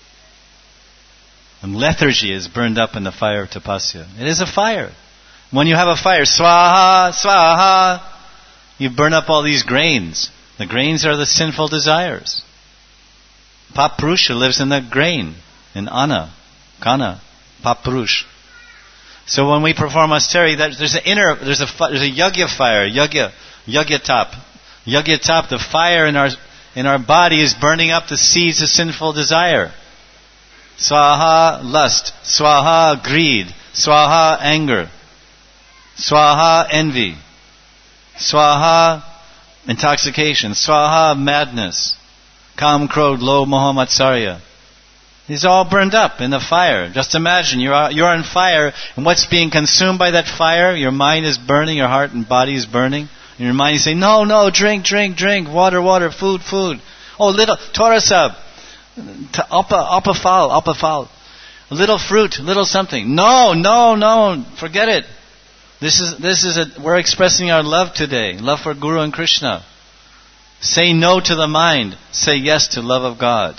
And lethargy is burned up in the fire of tapasya. It is a fire. When you have a fire, swaha, swaha, you burn up all these grains. The grains are the sinful desires. Papurusha lives in the grain, in ana, kana, papurush. So when we perform austerity, that, there's an inner, there's a there's a yagya fire, yagya, yagya top, yagya top. The fire in our in our body is burning up the seeds of sinful desire. Swaha, lust. Swaha, greed. Swaha, anger. Swaha, envy. Swaha, intoxication. Swaha, madness. Kam, krodh, lobh, moha, matsarya. These are all burned up in the fire. Just imagine, you're, you're on fire, and what's being consumed by that fire? Your mind is burning, your heart and body is burning. And your mind is saying, no, no, drink, drink, drink, water, water, food, food. Oh, little, Torah sab. Appa, appa fowl, appa fowl. A little fruit, little something. No, no, no, forget it. This is, this is a, we're expressing our love today. Love for Guru and Krishna. Say no to the mind. Say yes to love of God.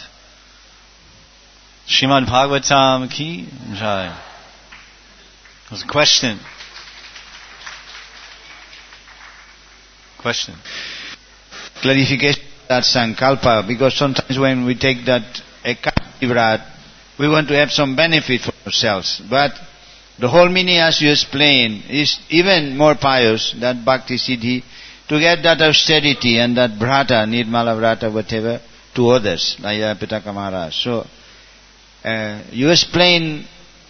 Srimad Bhagavatam ki jai. There's a question. Question. Clarification of that sankalpa, because sometimes when we take that ekadasi vrat, we want to have some benefit for ourselves. But the whole meaning, as you explained, is even more pious, that bhakti siddhi, to get that austerity and that bhrata, nirmala vrata, whatever, to others, like Pitaka Maharaj. So, uh, you explain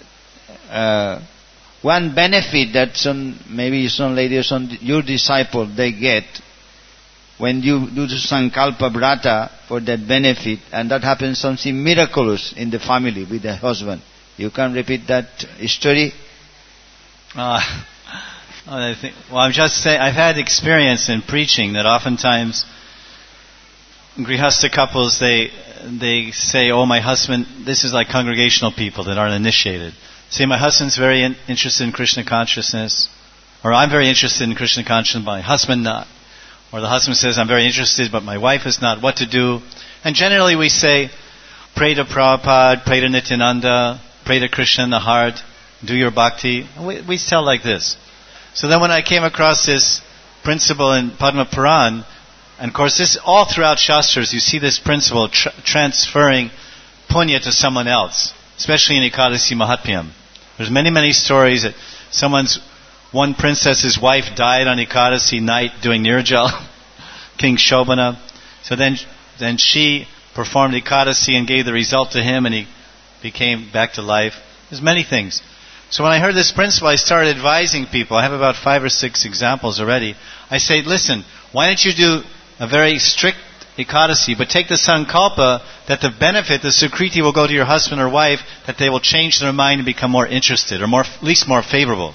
uh, one benefit that some, maybe some lady or some your disciple, they get when you do the sankalpa brata for that benefit, and that happens something miraculous in the family with the husband. You can repeat that story? Uh, I think, well, I'm just saying, I've had experience in preaching that oftentimes grihastha couples, they they say, oh, my husband, this is like congregational people that aren't initiated. Say, my husband's very in, interested in Krishna consciousness, or I'm very interested in Krishna consciousness, but my husband not. Or the husband says, I'm very interested, but my wife is not. What to do? And generally we say, pray to Prabhupada, pray to Nityananda, pray to Krishna in the heart, do your bhakti. We, we tell like this. So then when I came across this principle in Padma Puran, and of course this all throughout Shastras, you see this principle tr- transferring punya to someone else, especially in Ekadasi Mahatmyam. There's many, many stories that someone's, one princess's wife died on Ekadasi night doing Nirjal, King Shobhana. So then, then she performed Ekadasi and gave the result to him, and he became back to life. There's many things. So when I heard this principle, I started advising people. I have about five or six examples already. I say, listen, why don't you do a very strict Ekadasi, but take the sankalpa that the benefit, the sukriti will go to your husband or wife, that they will change their mind and become more interested, or more, at least more favorable.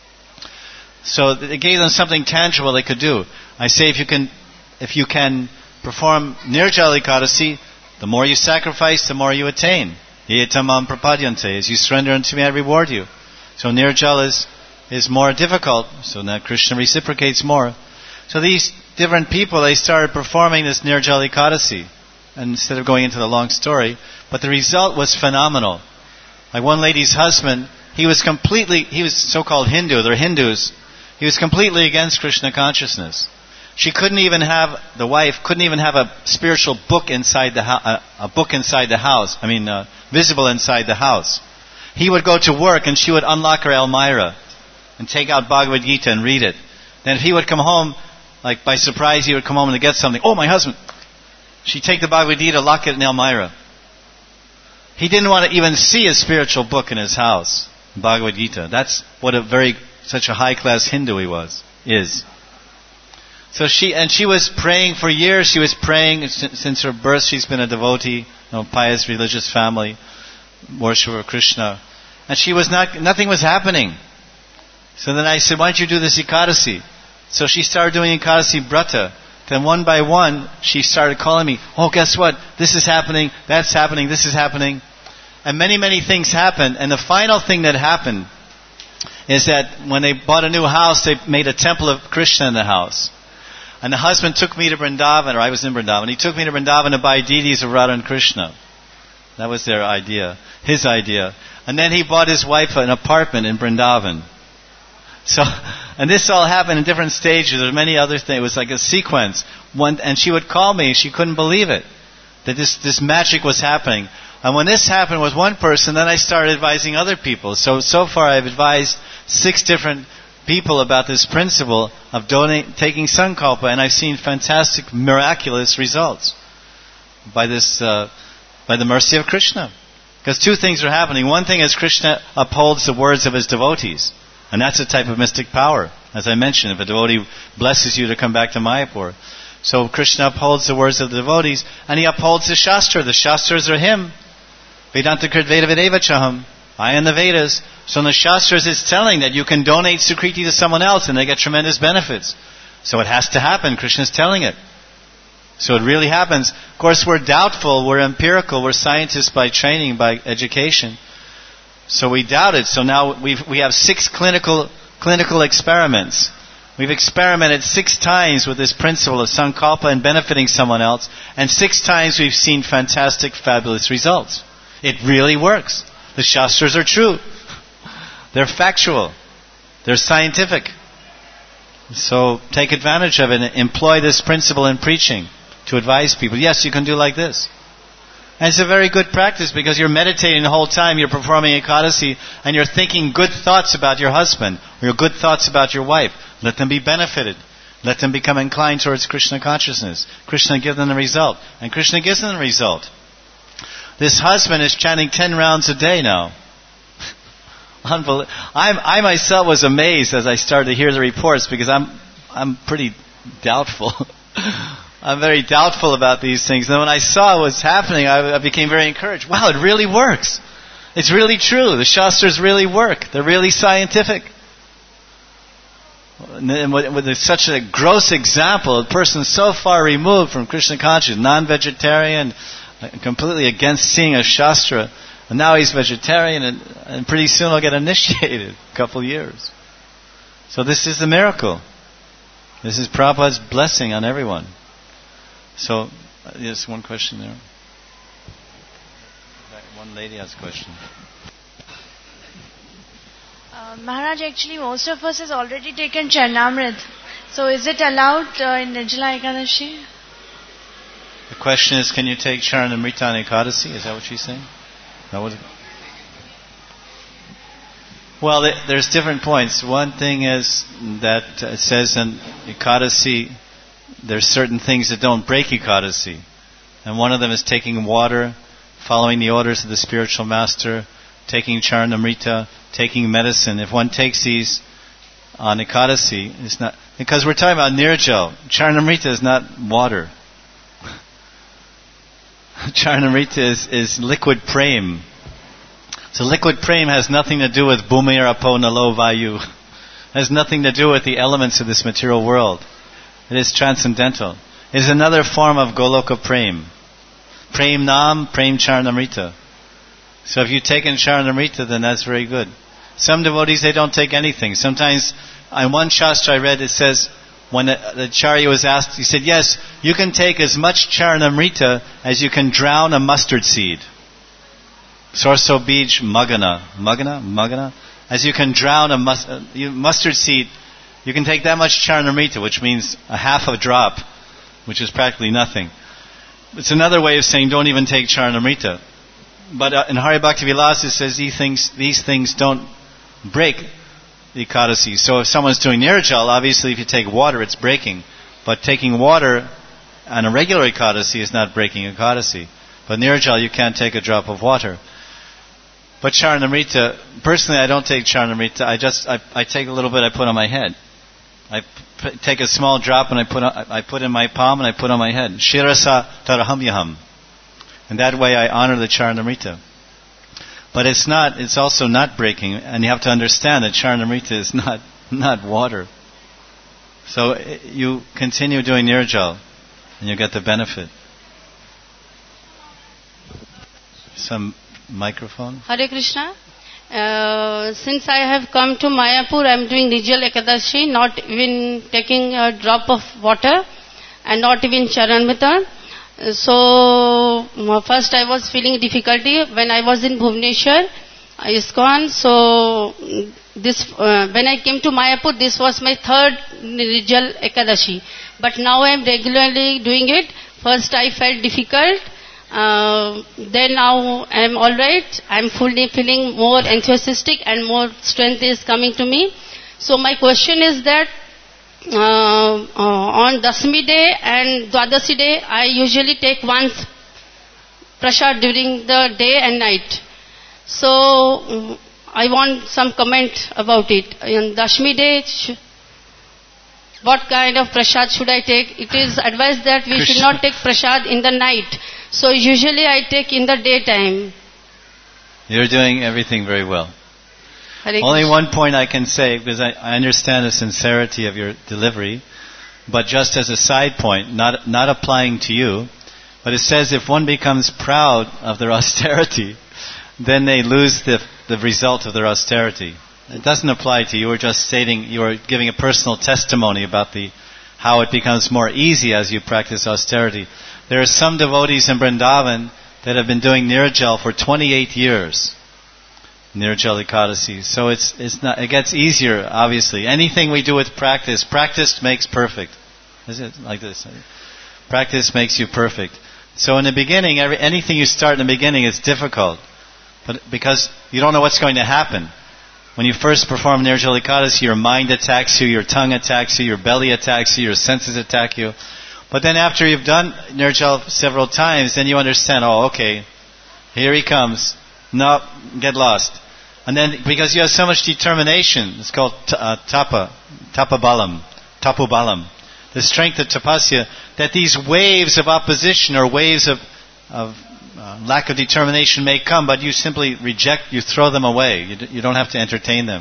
So it gave them something tangible they could do. I say, if you can, if you can perform Nirjala Ekadasi, the more you sacrifice, the more you attain. Yetamam prapadyante. As you surrender unto me, I reward you. So Nirjala is, is more difficult, so now Krishna reciprocates more. So these different people, they started performing this Nirjala Ekadasi, and instead of going into the long story, but the result was phenomenal. Like one lady's husband, he was completely, he was so-called Hindu, they're Hindus, he was completely against Krishna consciousness. She couldn't even have, the wife couldn't even have a spiritual book inside the house, a, a book inside the house, I mean, uh, visible inside the house. He would go to work and she would unlock her Almirah and take out Bhagavad Gita and read it. Then if he would come home, like by surprise, he would come home to get something. Oh, my husband. She'd take the Bhagavad Gita, lock it in Almirah. He didn't want to even see a spiritual book in his house, Bhagavad Gita. That's what a very, such a high-class Hindu he was, is. So she, and she was praying for years. She was praying since her birth. She's been a devotee, you know, pious religious family, worshiper of Krishna. And she was not, nothing was happening. So then I said, why don't you do this Ekadasi? So she started doing Ekadasi Brata. Then one by one, she started calling me, oh, guess what? This is happening, that's happening, this is happening. And many, many things happened. And the final thing that happened is that when they bought a new house, they made a temple of Krishna in the house. And the husband took me to Vrindavan, or I was in Vrindavan. He took me to Vrindavan to buy deities of Radha and Krishna. That was their idea, his idea. And then he bought his wife an apartment in Vrindavan. So, and this all happened in different stages. There were many other things. It was like a sequence. One, and she would call me. She couldn't believe it, that this this magic was happening. And when this happened with one person, then I started advising other people. So so far, I've advised six different people about this principle of donate, taking sankalpa, and I've seen fantastic, miraculous results by this, uh, by the mercy of Krishna. Because two things are happening. One thing is Krishna upholds the words of his devotees. And that's a type of mystic power. As I mentioned, if a devotee blesses you to come back to Mayapur. So Krishna upholds the words of the devotees, and he upholds the Shastra. The Shastras are him. Vedanta Krit Veda Vedeva Chaham. I am the Vedas. So in the Shastras it's telling that you can donate Sukriti to someone else and they get tremendous benefits. So it has to happen. Krishna's telling it. So it really happens. Of course, we're doubtful, we're empirical, we're scientists by training, by education. So we doubt it. So now we've, we have six clinical clinical experiments. We've experimented six times with this principle of sankalpa and benefiting someone else, and six times we've seen fantastic, fabulous results. It really works. The Shastras are true. They're factual. They're scientific. So take advantage of it and employ this principle in preaching to advise people. Yes, you can do like this. And it's a very good practice because you're meditating the whole time, you're performing Ekadasi, and you're thinking good thoughts about your husband, or your good thoughts about your wife. Let them be benefited. Let them become inclined towards Krishna consciousness. Krishna give them the result. And Krishna gives them the result. This husband is chanting ten rounds a day now. Unbelievable. I myself was amazed as I started to hear the reports because I'm I'm pretty doubtful. I'm very doubtful about these things. And when I saw what was happening, I, I became very encouraged. Wow, it really works. It's really true. The Shastras really work. They're really scientific. And with, with such a gross example, a person so far removed from Krishna consciousness, non-vegetarian, completely against seeing a Shastra, and now he's vegetarian, and, and pretty soon he'll get initiated, a couple years. So this is the miracle. This is Prabhupada's blessing on everyone. So, uh, yes, one question there. One lady has a question. Uh, Maharaj, actually most of us has already taken Charnamrit. So is it allowed uh, in Nirjala Ekadashi? The question is, can you take Charnamrita on Ekadasi? Is that what she's saying? That was. Well, it, there's different points. One thing is that uh, it says in Ekadasi, there's certain things that don't break Ekadasi. And one of them is taking water, following the orders of the spiritual master, taking Charnamrita, taking medicine. If one takes these on Ekadasi, it's not, because we're talking about Nirjal. Charnamrita is not water. Charnamrita is, is liquid prem. So liquid prem has nothing to do with bhumi apo nalo vayu. It has nothing to do with the elements of this material world. It is transcendental. It is another form of Goloka Prem. Prem Nam, Prem Charnamrita. So if you take in Charnamrita, then that's very good. Some devotees, they don't take anything. Sometimes, in one Shastra I read, it says, when the, the Charya was asked, he said, yes, you can take as much Charnamrita as you can drown a mustard seed. Sorso Bij Magana. Magana? Magana? As you can drown a mus- uh, mustard seed, you can take that much Charnamrita, which means a half a drop, which is practically nothing. It's another way of saying don't even take Charnamrita. But uh, in Hari Bhakti Vilasa it says these things, these things don't break the Ekadasi. So if someone's doing Nirjal, obviously if you take water, it's breaking. But taking water on a regular Ekadasi is not breaking Ekadasi. But Nirjal, you can't take a drop of water. But Charanamrita, personally I don't take Charanamrita, I just, I, I take a little bit, I put on my head. I p- take a small drop and I put on, I put in my palm and I put on my head. Shirasa tarahamyaham. And that way I honor the Charanamrita. But it's not, it's also not breaking, and you have to understand that Charanamrita is not, not water. So you continue doing Nirjal, and you get the benefit. Some microphone? Hare Krishna. Uh, since I have come to Mayapur, I am doing Nirjal Ekadashi, not even taking a drop of water, and not even Charanamrita. So, first I was feeling difficulty when I was in Bhubaneswar, ISKCON. So, this uh, when I came to Mayapur, this was my third Nirjal Ekadashi. But now I am regularly doing it. First I felt difficult. Uh, then now I am alright. I am fully feeling more enthusiastic and more strength is coming to me. So, my question is that, Uh, uh, on Dasmi day and Dwadasi day, I usually take once prasad during the day and night. So, um, I want some comment about it. On Dashmi day, sh- what kind of prasad should I take? It is advised that we should not take prasad in the night. So, usually I take in the daytime. You're doing everything very well. Only one point I can say, because I, I understand the sincerity of your delivery, but just as a side point, not not applying to you, but it says if one becomes proud of their austerity, then they lose the the result of their austerity. It doesn't apply to you. You were just stating, you were giving a personal testimony about the how it becomes more easy as you practice austerity. There are some devotees in Vrindavan that have been doing Nirjal for twenty-eight years. Nirjal Ekadasi. So it's it's not, it gets easier, obviously. Anything we do with practice, practice makes perfect. Is it like this? Practice makes you perfect. So in the beginning, every, anything you start in the beginning is difficult. But because you don't know what's going to happen. When you first perform Nirjal Ekadasi, your mind attacks you, your tongue attacks you, your belly attacks you, your senses attack you. But then after you've done Nirjal several times, then you understand, oh, okay, here he comes. No, get lost. And then, because you have so much determination, it's called uh, tapa, tapabalam, tapubalam, the strength of tapasya, that these waves of opposition or waves of, of uh, lack of determination may come, but you simply reject, you throw them away. You, d- you don't have to entertain them.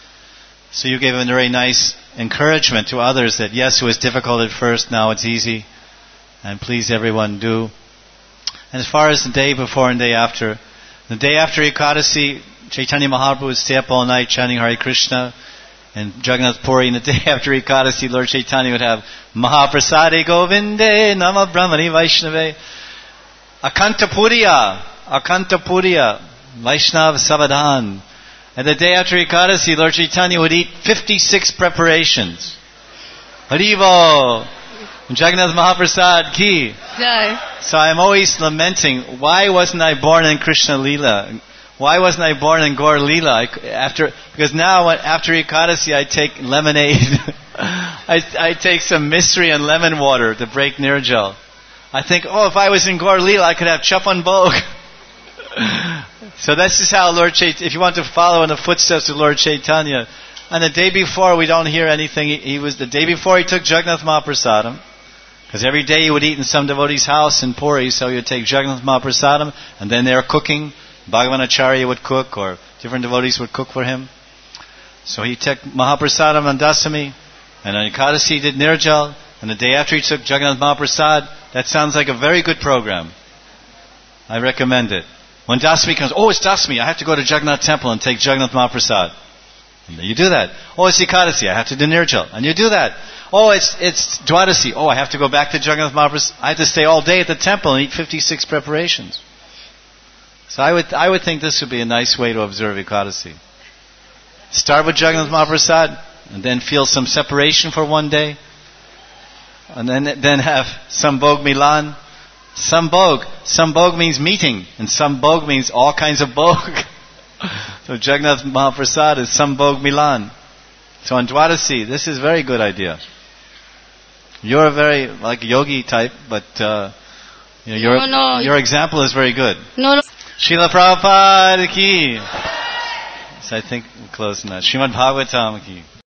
So you gave a very nice encouragement to others that yes, it was difficult at first, now it's easy, and please everyone do. And as far as the day before and day after, the day after Ekadasi, Chaitanya Mahaprabhu would stay up all night chanting Hare Krishna, and Jagannath Puri. And the day after Ekadasi, Lord Chaitanya would have Mahaprasade Govinde Nama Brahmani Vaishnave Akanta Puriya, Akanta Puriya, Vaishnav Savadhan. And the day after Ekadasi, Lord Chaitanya would eat fifty-six preparations. Haribo! Jagannath Mahaprasad ki. Jai. So I'm always lamenting, why wasn't I born in Krishna Leela? Why wasn't I born in Gaur Leela? I, after, because now after Ekadasi I take lemonade. I, I take some mystery and lemon water to break Nirjal. I think, oh, if I was in Gaur Leela I could have Chapan Bhog. So that's just how Lord Chaitanya, if you want to follow in the footsteps of Lord Chaitanya, and the day before we don't hear anything, he, he was, the day before he took Jagannath Mahaprasadam, because every day he would eat in some devotee's house in Puri, so he would take Jagannath Mahaprasadam, and then they were cooking, Bhagavan Acharya would cook, or different devotees would cook for him. So he took Mahaprasadam on Dasami, and on Ekadasi he did Nirjal, and the day after he took Jagannath Mahaprasad. That sounds like a very good program. I recommend it. When Dasami comes, oh, it's Dasami, I have to go to Jagannath Temple and take Jagannath Mahaprasad. And you do that. Oh, it's Ekadasi, I have to do Nirjal. And you do that. Oh, it's it's Dwadasi. Oh, I have to go back to Jagannath Mahaprasad. I have to stay all day at the temple and eat fifty-six preparations. So I would I would think this would be a nice way to observe Ekadasi. Start with Jagannath Mahaprasad, and then feel some separation for one day. And then then have Sambhog Milan. Sambhog. Sambhog means meeting, and Sambhog means all kinds of bhog. So Jagannath Mahaprasad is Sambhog Milan. So on Dwadasi, this is a very good idea. You're a very like yogi type, but uh, You know, your, No, no. your example is very good. No, no. Srila Prabhupada ki. So I think we'll close on that. Srimad Bhagavatam ki.